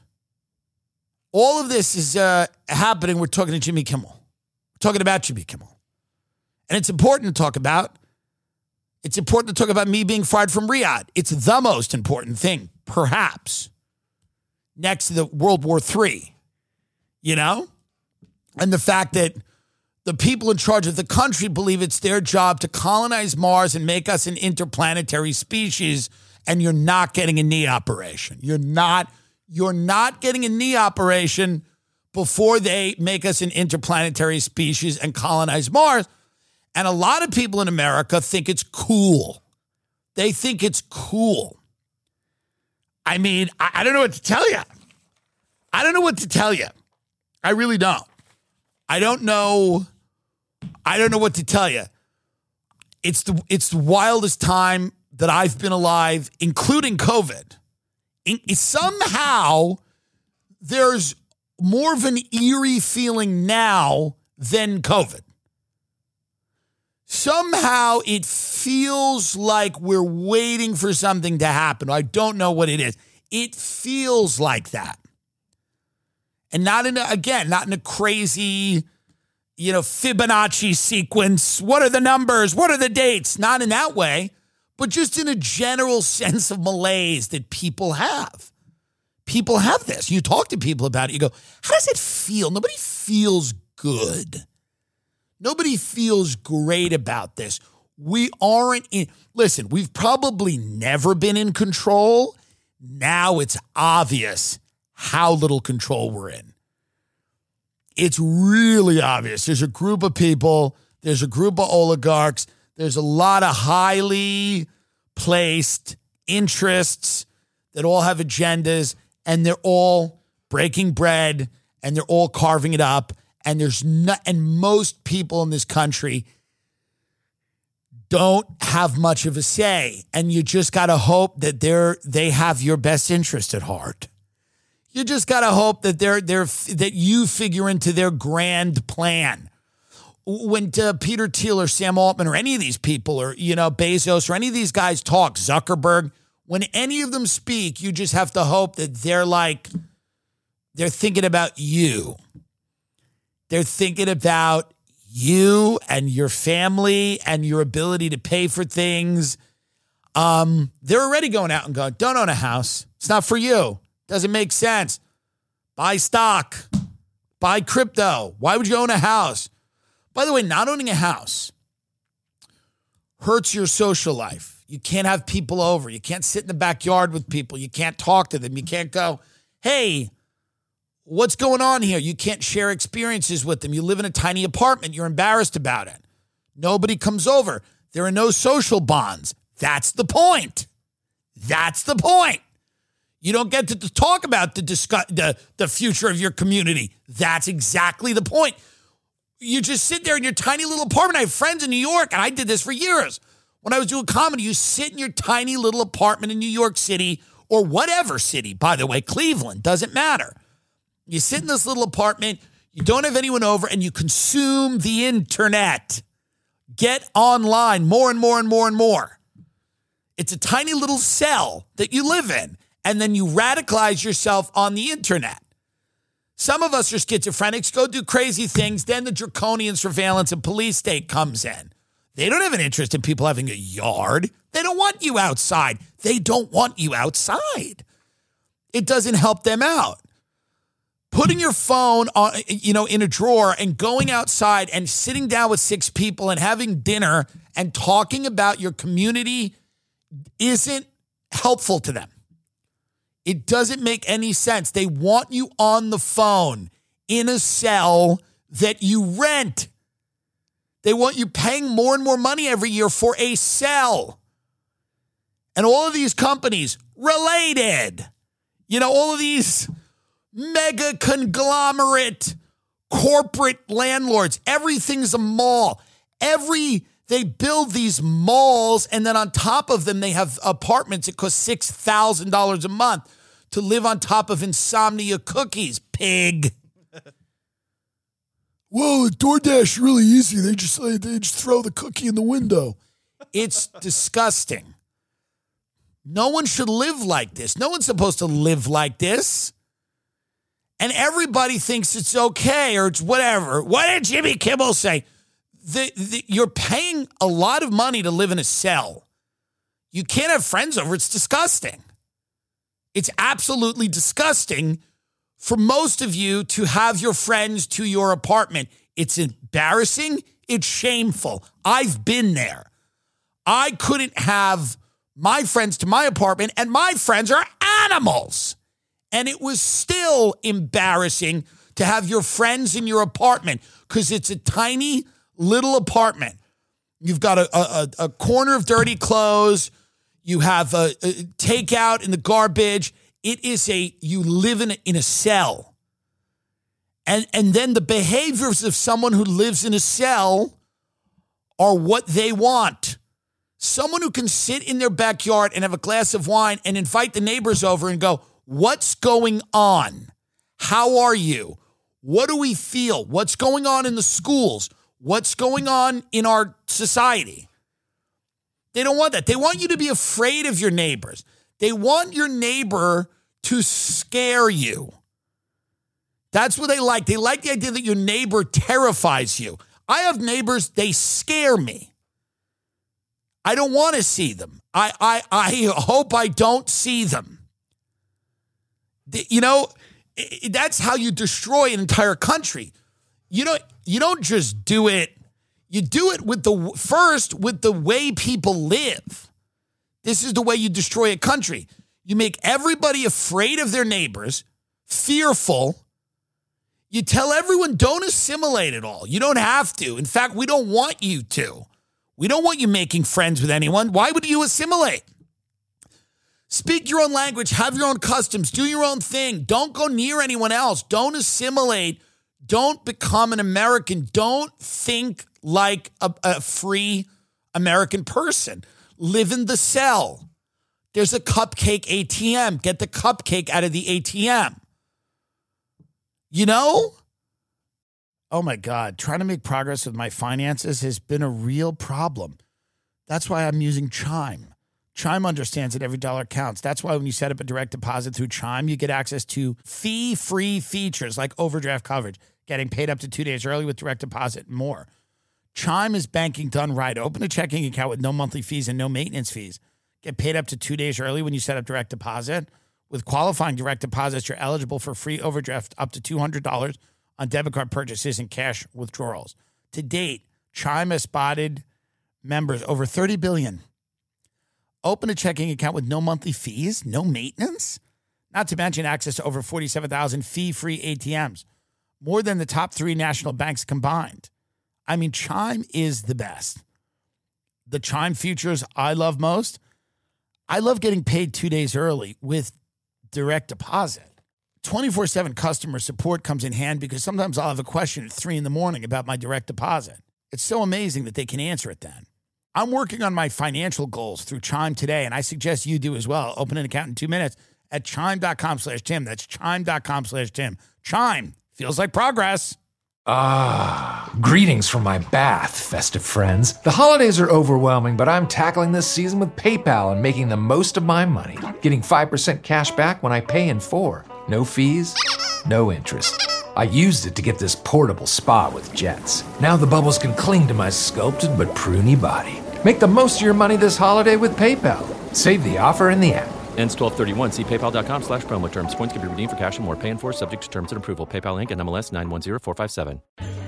all of this is uh, happening. We're talking to Jimmy Kimmel. We're talking about Jimmy Kimmel. And it's important to talk about. It's important to talk about me being fired from Riyadh. It's the most important thing, perhaps, next to the World War Three, you know? And the fact that the people in charge of the country believe it's their job to colonize Mars and make us an interplanetary species, and you're not getting a knee operation. You're not... You're not getting a knee operation before they make us an interplanetary species and colonize Mars. And a lot of people in America think it's cool. They think it's cool. I mean, I, I don't know what to tell you. I don't know what to tell you. I really don't. I don't know. I don't know what to tell you. It's the it's the wildest time that I've been alive, including COVID. Somehow, there's more of an eerie feeling now than COVID. Somehow, it feels like we're waiting for something to happen. I don't know what it is. It feels like that. And not in a, again, not in a crazy, you know, Fibonacci sequence. What are the numbers? What are the dates? Not in that way, but just in a general sense of malaise that people have. People have this. You talk to people about it. You go, how does it feel? Nobody feels good. Nobody feels great about this. We aren't in. Listen, we've probably never been in control. Now it's obvious how little control we're in. It's really obvious. There's a group of people. There's a group of oligarchs. There's a lot of highly placed interests that all have agendas, and they're all breaking bread, and they're all carving it up. And there's not, and most people in this country don't have much of a say. And you just got to hope that they're they have your best interest at heart. You just got to hope that they're they're that you figure into their grand plan. When uh, Peter Thiel or Sam Altman or any of these people or, you know, Bezos or any of these guys talk, Zuckerberg, when any of them speak, you just have to hope that they're like, they're thinking about you. They're thinking about you and your family and your ability to pay for things. Um, they're already going out and going, don't own a house. It's not for you. Doesn't make sense. Buy stock. Buy crypto. Why would you own a house? By the way, not owning a house hurts your social life. You can't have people over. You can't sit in the backyard with people. You can't talk to them. You can't go, hey, what's going on here? You can't share experiences with them. You live in a tiny apartment. You're embarrassed about it. Nobody comes over. There are no social bonds. That's the point. That's the point. You don't get to talk about the, discuss, the, the future of your community. That's exactly the point. You just sit there in your tiny little apartment. I have friends in New York, and I did this for years. When I was doing comedy, you sit in your tiny little apartment in New York City or whatever city, by the way, Cleveland, doesn't matter. You sit in this little apartment, you don't have anyone over, and you consume the internet. Get online more and more and more and more. It's a tiny little cell that you live in, and then you radicalize yourself on the internet. Some of us are schizophrenics, go do crazy things, then the draconian surveillance and police state comes in. They don't have an interest in people having a yard. They don't want you outside. They don't want you outside. It doesn't help them out. Putting your phone on, you know, in a drawer and going outside and sitting down with six people and having dinner and talking about your community isn't helpful to them. It doesn't make any sense. They want you on the phone in a cell that you rent. They want you paying more and more money every year for a cell. And all of these companies related, you know, all of these mega conglomerate corporate landlords, everything's a mall. Every They build these malls, and then on top of them, they have apartments that cost six thousand dollars a month to live on top of insomnia cookies, pig. Whoa, DoorDash really easy. They just they just throw the cookie in the window. It's disgusting. No one should live like this. No one's supposed to live like this. And everybody thinks it's okay or it's whatever. What did Jimmy Kimmel say? The, the, you're paying a lot of money to live in a cell. You can't have friends over. It's disgusting. It's absolutely disgusting for most of you to have your friends to your apartment. It's embarrassing. It's shameful. I've been there. I couldn't have my friends to my apartment, and my friends are animals. And it was still embarrassing to have your friends in your apartment because it's a tiny little apartment. You've got a, a, a corner of dirty clothes. You have a, a takeout in the garbage. It is a, you live in a, in a cell. And, and then the behaviors of someone who lives in a cell are what they want. Someone who can sit in their backyard and have a glass of wine and invite the neighbors over and go, what's going on? How are you? What do we feel? What's going on in the schools? What's going on in our society? They don't want that. They want you to be afraid of your neighbors. They want your neighbor to scare you. That's what they like. They like the idea that your neighbor terrifies you. I have neighbors, they scare me. I don't want to see them. I, I, I hope I don't see them. You know, that's how you destroy an entire country. You know, you don't just do it. You do it with the first with the way people live. This is the way you destroy a country. You make everybody afraid of their neighbors, fearful. You tell everyone don't assimilate at all. You don't have to. In fact, we don't want you to. We don't want you making friends with anyone. Why would you assimilate? Speak your own language, have your own customs, do your own thing. Don't go near anyone else. Don't assimilate. Don't become an American. Don't think like a, a free American person. Live in the cell. There's a cupcake A T M. Get the cupcake out of the A T M. You know? Oh my God, trying to make progress with my finances has been a real problem. That's why I'm using Chime. Chime understands that every dollar counts. That's why when you set up a direct deposit through Chime, you get access to fee-free features like overdraft coverage, getting paid up to two days early with direct deposit, and more. Chime is banking done right. Open a checking account with no monthly fees and no maintenance fees. Get paid up to two days early when you set up direct deposit. With qualifying direct deposits, you're eligible for free overdraft up to two hundred dollars on debit card purchases and cash withdrawals. To date, Chime has spotted members over thirty billion dollars. Open a checking account with no monthly fees, no maintenance, not to mention access to over forty-seven thousand fee-free A T Ms, more than the top three national banks combined. I mean, Chime is the best. The Chime features I love most, I love getting paid two days early with direct deposit. twenty-four seven customer support comes in hand because sometimes I'll have a question at three in the morning about my direct deposit. It's so amazing that they can answer it then. I'm working on my financial goals through Chime today, and I suggest you do as well. Open an account in two minutes at chime.com slash Tim. That's chime.com slash Tim. Chime feels like progress. Ah, greetings from my bath, festive friends. The holidays are overwhelming, but I'm tackling this season with PayPal and making the most of my money. Getting five percent cash back when I pay in four. No fees, no interest. I used it to get this portable spa with jets. Now the bubbles can cling to my sculpted but pruny body. Make the most of your money this holiday with PayPal. Save the offer in the app. Ends twelve thirty-one. See paypal.com slash promo terms. Points can be redeemed for cash and more. Paying for subject to terms and approval. PayPal Incorporated. N M L S nine one zero four five seven.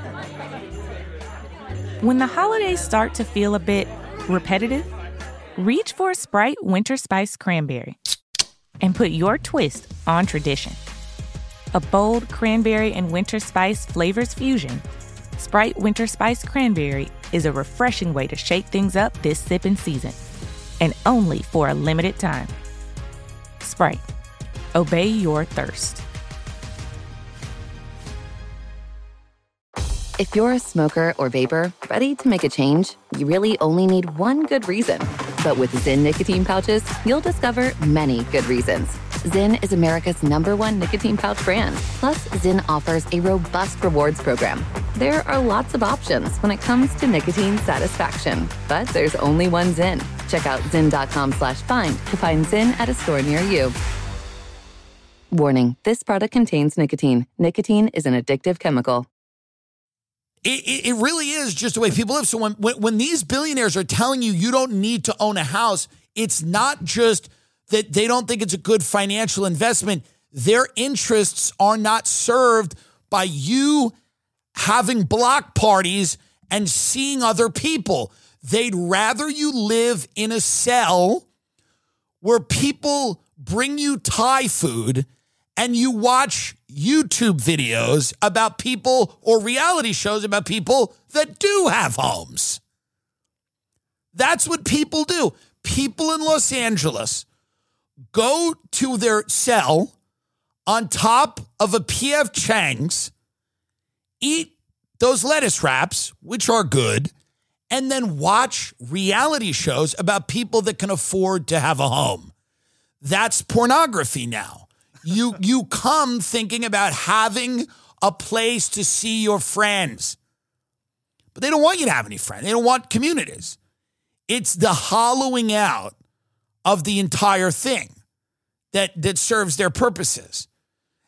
When the holidays start to feel a bit repetitive, reach for a Sprite Winter Spice Cranberry and put your twist on tradition. A bold cranberry and winter spice flavors fusion, Sprite Winter Spice Cranberry is a refreshing way to shake things up this sipping season. And only for a limited time. Sprite. Obey your thirst. If you're a smoker or vapor ready to make a change, you really only need one good reason. But with Zyn nicotine pouches, you'll discover many good reasons. Zyn is America's number one nicotine pouch brand. Plus, Zyn offers a robust rewards program. There are lots of options when it comes to nicotine satisfaction, but there's only one Zyn. Check out zyn.com slash find to find Zyn at a store near you. Warning, this product contains nicotine. Nicotine is an addictive chemical. It, it, it really is just the way people live. So when, when when these billionaires are telling you you don't need to own a house, it's not just that they don't think it's a good financial investment. Their interests are not served by you having block parties and seeing other people. They'd rather you live in a cell where people bring you Thai food and you watch YouTube videos about people or reality shows about people that do have homes. That's what people do. People in Los Angeles go to their cell on top of a P F Chang's, eat those lettuce wraps, which are good, and then watch reality shows about people that can afford to have a home. That's pornography now. You you come thinking about having a place to see your friends. But they don't want you to have any friends. They don't want communities. It's the hollowing out of the entire thing that, that serves their purposes.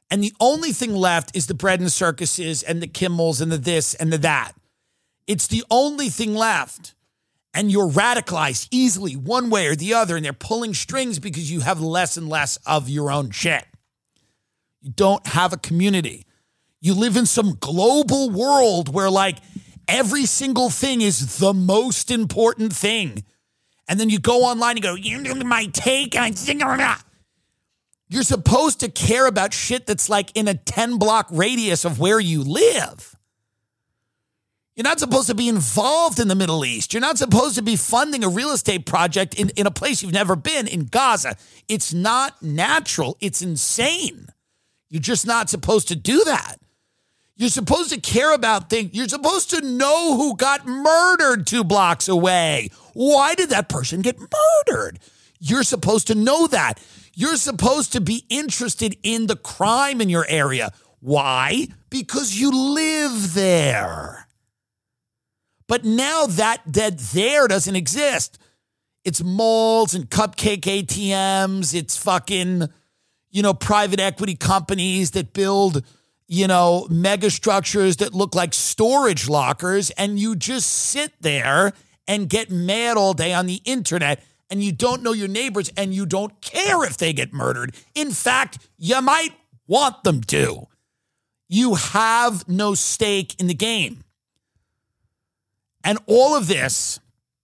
And the only thing left is the bread and circuses and the Kimmels and the this and the that. It's the only thing left. And you're radicalized easily one way or the other, and they're pulling strings because you have less and less of your own shit. You don't have a community. You live in some global world where, like, every single thing is the most important thing. And then you go online and go, you know my take, and I think you're supposed to care about shit that's like in a ten-block radius of where you live. You're not supposed to be involved in the Middle East. You're not supposed to be funding a real estate project in, in a place you've never been, in Gaza. It's not natural. It's insane. You're just not supposed to do that. You're supposed to care about things. You're supposed to know who got murdered two blocks away. Why did that person get murdered? You're supposed to know that. You're supposed to be interested in the crime in your area. Why? Because you live there. But now that that there doesn't exist. It's malls and cupcake A T Ms. It's fucking, you know, private equity companies that build, you know, mega structures that look like storage lockers. And you just sit there and get mad all day on the internet. And you don't know your neighbors and you don't care if they get murdered. In fact, you might want them to. You have no stake in the game. And all of this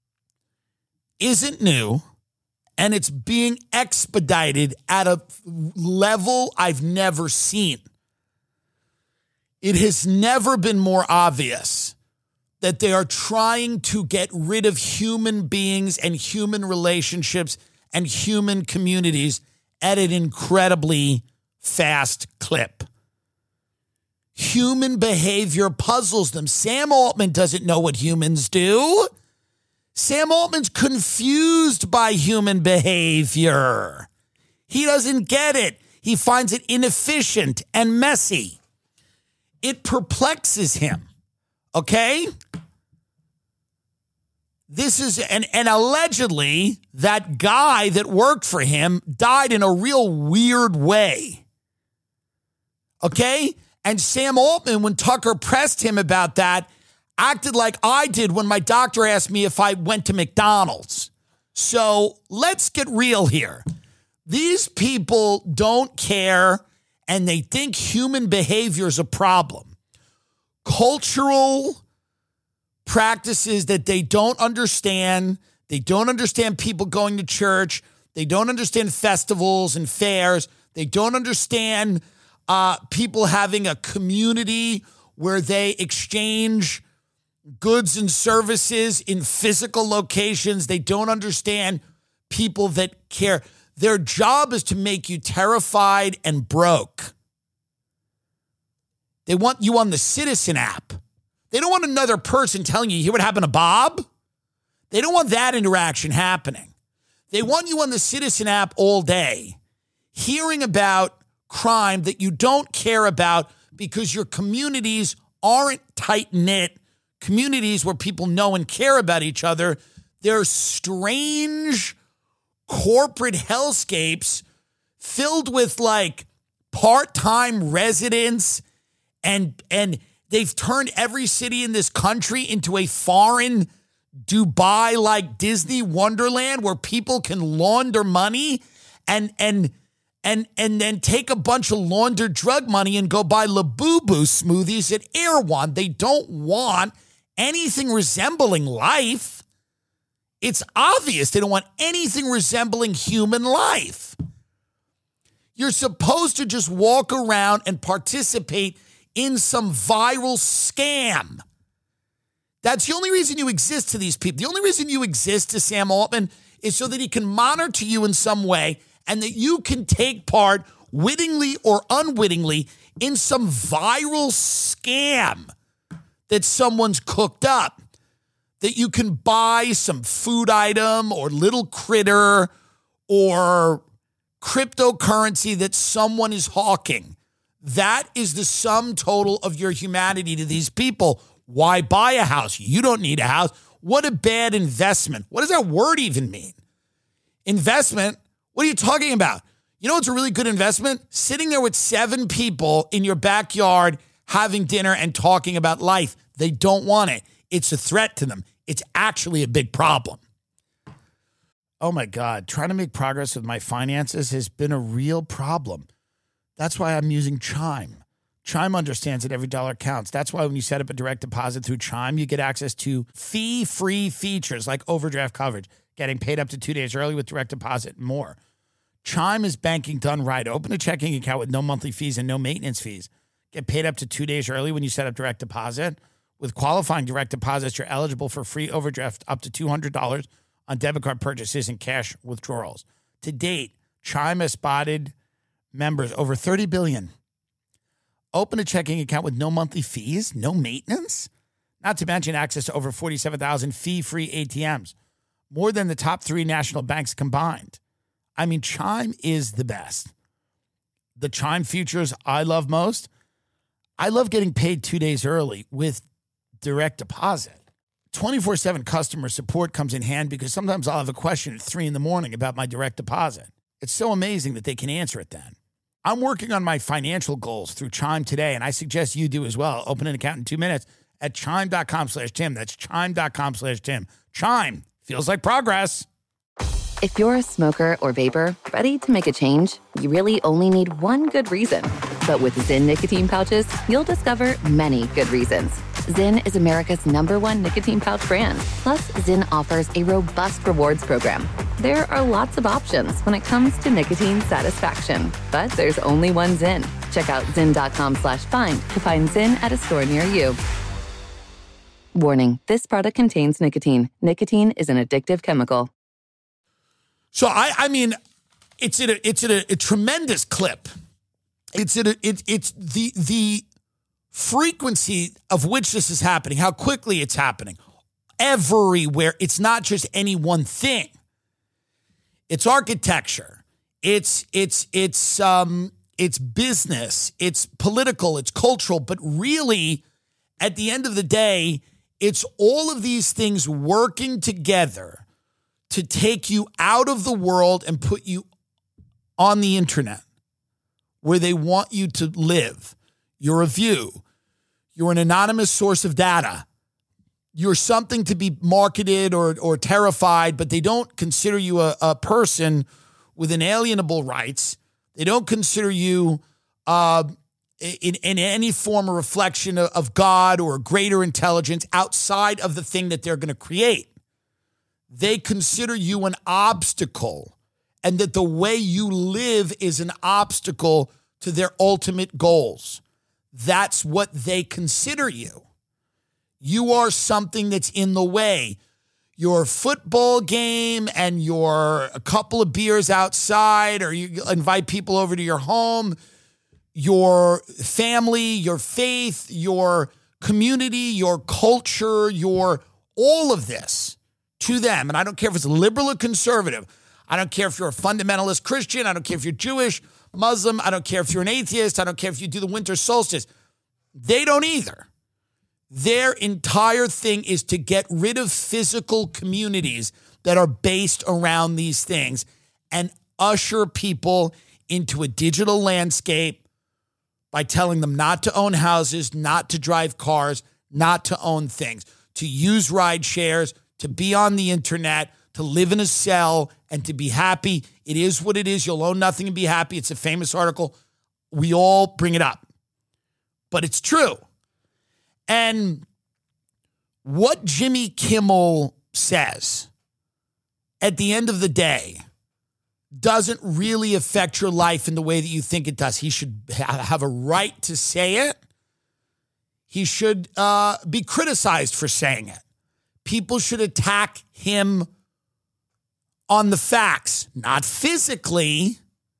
isn't new, and it's being expedited at a level I've never seen. It has never been more obvious that they are trying to get rid of human beings and human relationships and human communities at an incredibly fast clip. Human behavior puzzles them. Sam Altman doesn't know what humans do. Sam Altman's confused by human behavior. He doesn't get it. He finds it inefficient and messy. It perplexes him. Okay? This is, and, and allegedly, that guy that worked for him died in a real weird way. Okay? And Sam Altman, when Tucker pressed him about that, acted like I did when my doctor asked me if I went to McDonald's. So let's get real here. These people don't care, and they think human behavior is a problem. Cultural practices that they don't understand. They don't understand people going to church. They don't understand festivals and fairs. They don't understand Uh, people having a community where they exchange goods and services in physical locations. They don't understand people that care. Their job is to make you terrified and broke. They want you on the Citizen app. They don't want another person telling you, you hear what happened to Bob? They don't want that interaction happening. They want you on the Citizen app all day, hearing about crime that you don't care about because your communities aren't tight-knit communities where people know and care about each other. They're strange corporate hellscapes filled with like part-time residents, and and they've turned every city in this country into a foreign Dubai-like Disney Wonderland where people can launder money and and And and then take a bunch of laundered drug money and go buy Labubu smoothies at Erewhon. They don't want anything resembling life. It's obvious they don't want anything resembling human life. You're supposed to just walk around and participate in some viral scam. That's the only reason you exist to these people. The only reason you exist to Sam Altman is so that he can monitor you in some way and that you can take part wittingly or unwittingly in some viral scam that someone's cooked up, that you can buy some food item or little critter or cryptocurrency that someone is hawking. That is the sum total of your humanity to these people. Why buy a house? You don't need a house. What a bad investment. What does that word even mean? Investment? What are you talking about? You know what's a really good investment? Sitting there with seven people in your backyard having dinner and talking about life. They don't want it. It's a threat to them. It's actually a big problem. Oh my God, trying to make progress with my finances has been a real problem. That's why I'm using Chime. Chime understands that every dollar counts. That's why when you set up a direct deposit through Chime, you get access to fee-free features like overdraft coverage, getting paid up to two days early with direct deposit, and more. Chime is banking done right. Open a checking account with no monthly fees and no maintenance fees. Get paid up to two days early when you set up direct deposit. With qualifying direct deposits, you're eligible for free overdraft up to two hundred dollars on debit card purchases and cash withdrawals. To date, Chime has spotted members over thirty billion dollars. Open a checking account with no monthly fees, no maintenance, not to mention access to over forty-seven thousand fee-free A T Ms, more than the top three national banks combined. I mean, Chime is the best. The Chime features I love most, I love getting paid two days early with direct deposit. twenty-four seven customer support comes in hand because sometimes I'll have a question at three in the morning about my direct deposit. It's so amazing that they can answer it then. I'm working on my financial goals through Chime today, and I suggest you do as well. Open an account in two minutes at chime.com slash Tim. That's chime.com slash Tim. Chime feels like progress. If you're a smoker or vapor, ready to make a change, you really only need one good reason. But with Zyn nicotine pouches, you'll discover many good reasons. Zyn is America's number one nicotine pouch brand. Plus, Zyn offers a robust rewards program. There are lots of options when it comes to nicotine satisfaction, but there's only one Zyn. Check out zyn.com slash find to find Zyn at a store near you. Warning, this product contains nicotine. Nicotine is an addictive chemical. So, I, I mean, it's at a, it's at a, a tremendous clip. It's at a, it, it's the the frequency of which this is happening, how quickly it's happening, everywhere. It's not just any one thing. It's architecture. It's it's it's um it's business. It's political. It's cultural. But really, at the end of the day, it's all of these things working together to take you out of the world and put you on the internet where they want you to live. You're a view. You're an anonymous source of data. You're something to be marketed or, or terrified, but they don't consider you a, a person with inalienable rights. They don't consider you uh, in, in any form or reflection of, of God or greater intelligence outside of the thing that they're going to create. They consider you an obstacle, and that the way you live is an obstacle to their ultimate goals. That's what they consider you. You are something that's in the way. Your football game and your a couple of beers outside, or you invite people over to your home, your family, your faith, your community, your culture, your all of this to them. And I don't care if it's liberal or conservative. I don't care if you're a fundamentalist Christian. I don't care if you're Jewish, Muslim. I don't care if you're an atheist. I don't care if you do the winter solstice. They don't either. Their entire thing is to get rid of physical communities that are based around these things and usher people into a digital landscape by telling them not to own houses, not to drive cars, not to own things, to use ride shares, to be on the internet, to live in a cell, and to be happy. It is what it is. You'll own nothing and be happy. It's a famous article. We all bring it up. But it's true. And what Jimmy Kimmel says at the end of the day doesn't really affect your life in the way that you think it does. He should have a right to say it. He should uh, be criticized for saying it. People should attack him on the facts, not physically.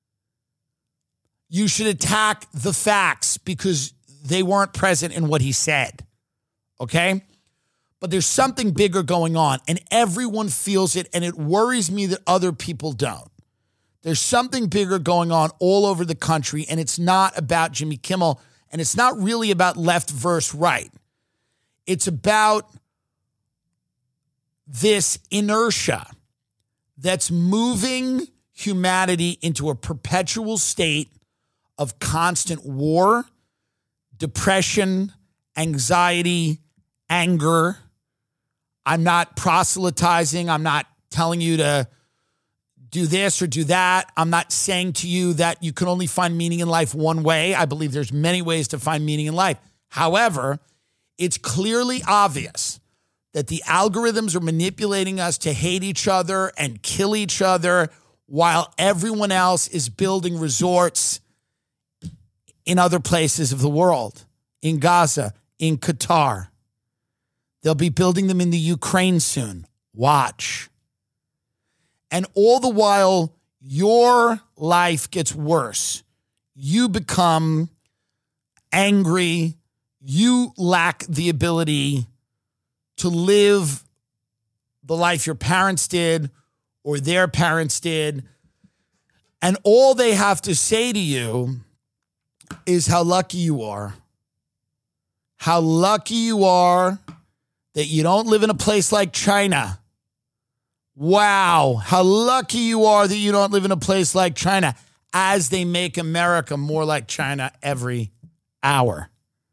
You should attack the facts because they weren't present in what he said, okay? But there's something bigger going on, and everyone feels it, and it worries me that other people don't. There's something bigger going on all over the country, and it's not about Jimmy Kimmel, and it's not really about left versus right. It's about this inertia that's moving humanity into a perpetual state of constant war, depression, anxiety, anger. I'm not proselytizing. I'm not telling you to do this or do that. I'm not saying to you that you can only find meaning in life one way. I believe there's many ways to find meaning in life. However, it's clearly obvious that the algorithms are manipulating us to hate each other and kill each other while everyone else is building resorts in other places of the world, in Gaza, in Qatar. They'll be building them in the Ukraine soon. Watch. And all the while, your life gets worse. You become angry. You lack the ability to live the life your parents did or their parents did. And all they have to say to you is how lucky you are. How lucky you are that you don't live in a place like China. Wow, how lucky you are that you don't live in a place like China, as they make America more like China every hour.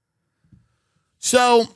So,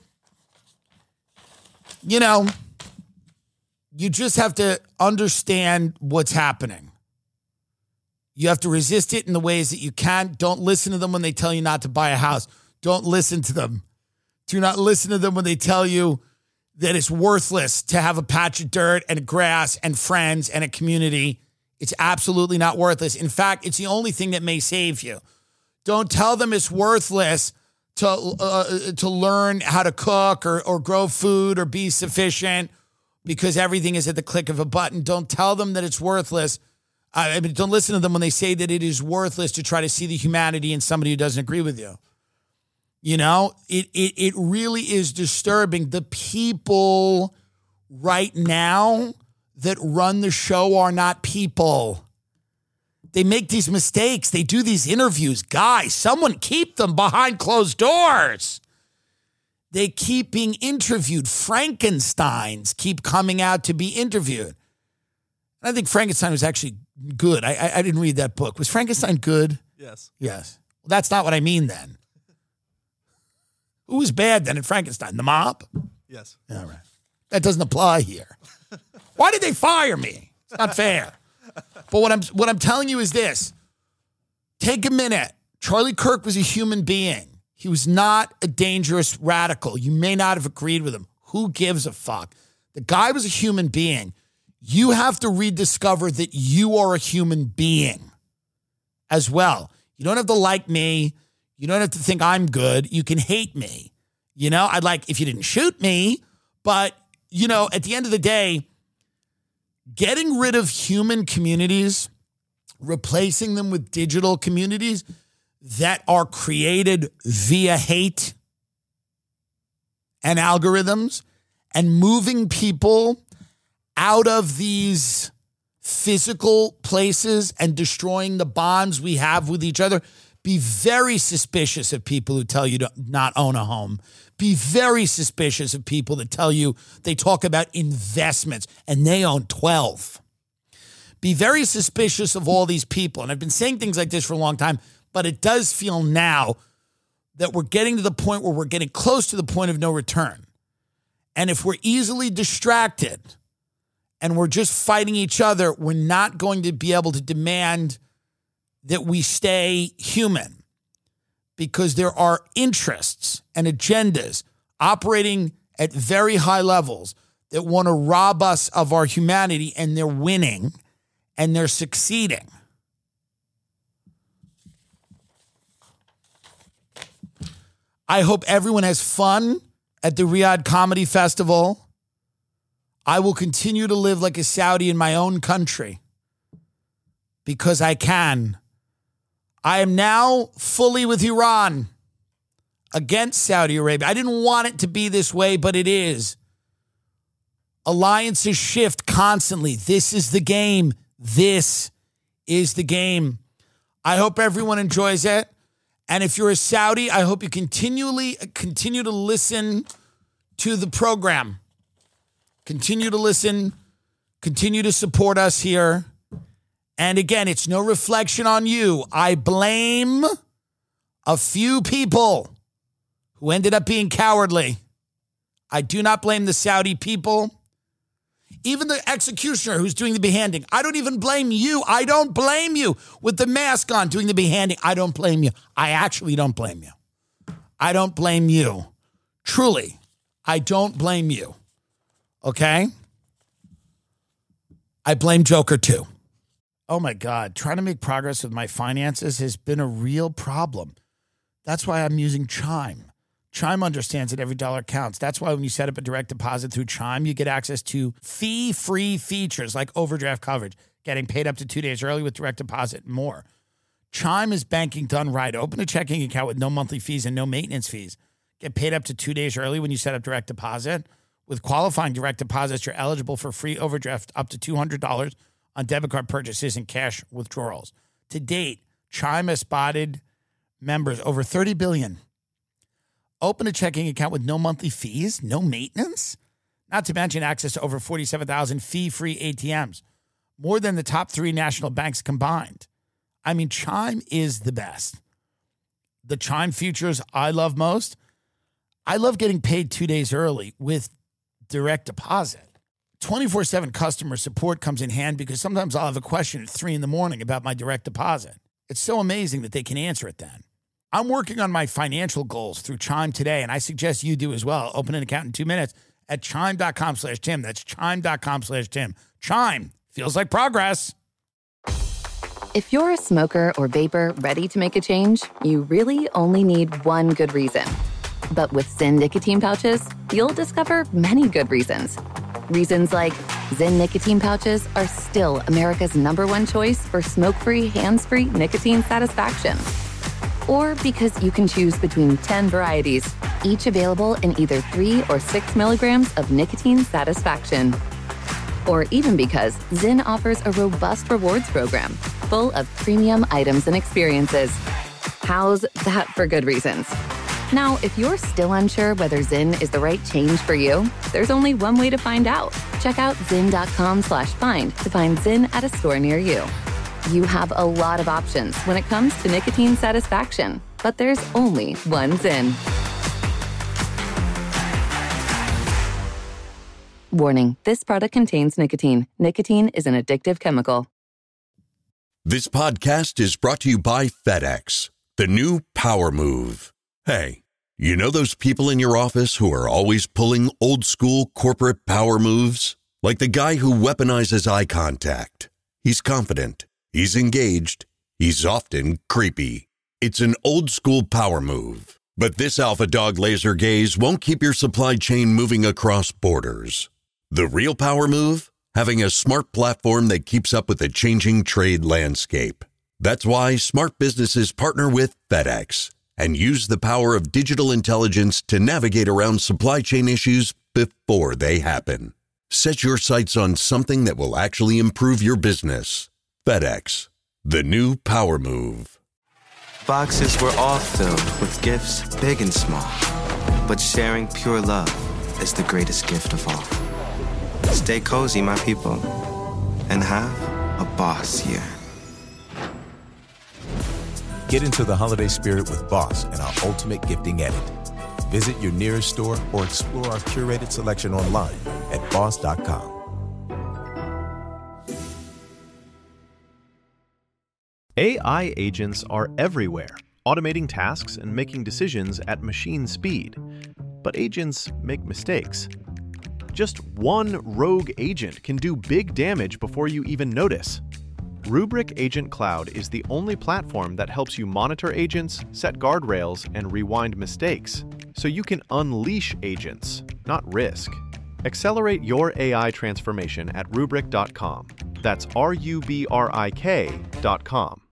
you know, you just have to understand what's happening. You have to resist it in the ways that you can. Don't listen to them when they tell you not to buy a house. Don't listen to them. Do not listen to them when they tell you that it's worthless to have a patch of dirt and grass and friends and a community. It's absolutely not worthless. In fact, it's the only thing that may save you. Don't tell them it's worthless to uh, to learn how to cook or, or grow food or be sufficient because everything is at the click of a button. Don't tell them that it's worthless. I mean, don't listen to them when they say that it is worthless to try to see the humanity in somebody who doesn't agree with you. You know, it, it it really is disturbing. The people right now that run the show are not people. They make these mistakes. They do these interviews. Guys, someone keep them behind closed doors. They keep being interviewed. Frankensteins keep coming out to be interviewed. I think Frankenstein was actually good. I, I, I didn't read that book. Was Frankenstein good? Yes. Yes. Well, that's not what I mean then. Who was bad then in Frankenstein? The mob? Yes. All right. That doesn't apply here. Why did they fire me? It's not fair. But what I'm what I'm telling you is this. Take a minute. Charlie Kirk was a human being. He was not a dangerous radical. You may not have agreed with him. Who gives a fuck? The guy was a human being. You have to rediscover that you are a human being as well. You don't have to like me. You don't have to think I'm good. You can hate me. You know, I'd like if you didn't shoot me, but, you know, at the end of the day, getting rid of human communities, replacing them with digital communities that are created via hate and algorithms and moving people out of these physical places and destroying the bonds we have with each other. Be very suspicious of people who tell you to not own a home. Be very suspicious of people that tell you they talk about investments and they own twelve. Be very suspicious of all these people. And I've been saying things like this for a long time, but it does feel now that we're getting to the point where we're getting close to the point of no return. And if we're easily distracted and we're just fighting each other, we're not going to be able to demand that we stay human, because there are interests and agendas operating at very high levels that want to rob us of our humanity, and they're winning and they're succeeding. I hope everyone has fun at the Riyadh Comedy Festival. I will continue to live like a Saudi in my own country because I can. I am now fully with Iran against Saudi Arabia. I didn't want it to be this way, but it is. Alliances shift constantly. This is the game. This is the game. I hope everyone enjoys it. And if you're a Saudi, I hope you continually continue to listen to the program. Continue to listen. Continue to support us here. And again, it's no reflection on you. I blame a few people who ended up being cowardly. I do not blame the Saudi people. Even the executioner who's doing the beheading. I don't even blame you. I don't blame you with the mask on doing the beheading. I don't blame you. I actually don't blame you. I don't blame you. Truly, I don't blame you. Okay? I blame Joker too. Oh my God, trying to make progress with my finances has been a real problem. That's why I'm using Chime. Chime understands that every dollar counts. That's why when you set up a direct deposit through Chime, you get access to fee-free features like overdraft coverage, getting paid up to two days early with direct deposit, and more. Chime is banking done right. Open a checking account with no monthly fees and no maintenance fees. Get paid up to two days early when you set up direct deposit. With qualifying direct deposits, you're eligible for free overdraft up to two hundred dollars on debit card purchases and cash withdrawals. To date, Chime has spotted members over thirty billion dollars. Open a checking account with no monthly fees, no maintenance, not to mention access to over forty-seven thousand fee-free A T Ms, more than the top three national banks combined. I mean, Chime is the best. The Chime features I love most, I love getting paid two days early with direct deposit. twenty-four seven customer support comes in hand because sometimes I'll have a question at three in the morning about my direct deposit. It's so amazing that they can answer it then. I'm working on my financial goals through Chime today, and I suggest you do as well. Open an account in two minutes at chime.com slash Tim. That's chime.com slash Tim. Chime feels like progress. If you're a smoker or vapor ready to make a change, you really only need one good reason. But with Zyn nicotine pouches, you'll discover many good reasons. Reasons like Zyn nicotine pouches are still America's number one choice for smoke-free, hands-free nicotine satisfaction. Or because you can choose between ten varieties, each available in either three or six milligrams of nicotine satisfaction. Or even because Zyn offers a robust rewards program full of premium items and experiences. How's that for good reasons? Now, if you're still unsure whether Zyn is the right change for you, there's only one way to find out. Check out zyn.com slash find to find Zyn at a store near you. You have a lot of options when it comes to nicotine satisfaction, but there's only one Zyn. Warning, this product contains nicotine. Nicotine is an addictive chemical. This podcast is brought to you by FedEx, the new power move. Hey, you know those people in your office who are always pulling old school corporate power moves? Like the guy who weaponizes eye contact. He's confident. He's engaged. He's often creepy. It's an old school power move. But this alpha dog laser gaze won't keep your supply chain moving across borders. The real power move? Having a smart platform that keeps up with the changing trade landscape. That's why smart businesses partner with FedEx and use the power of digital intelligence to navigate around supply chain issues before they happen. Set your sights on something that will actually improve your business. FedEx, the new power move. Boxes were all filled with gifts, big and small. But sharing pure love is the greatest gift of all. Stay cozy, my people, and have a boss year. Get into the holiday spirit with Boss and our ultimate gifting edit. Visit your nearest store or explore our curated selection online at boss dot com. A I agents are everywhere, automating tasks and making decisions at machine speed. But agents make mistakes. Just one rogue agent can do big damage before you even notice. Rubrik Agent Cloud is the only platform that helps you monitor agents, set guardrails, and rewind mistakes, so you can unleash agents, not risk. Accelerate your A I transformation at rubrik dot com. That's R U B R I K dot com.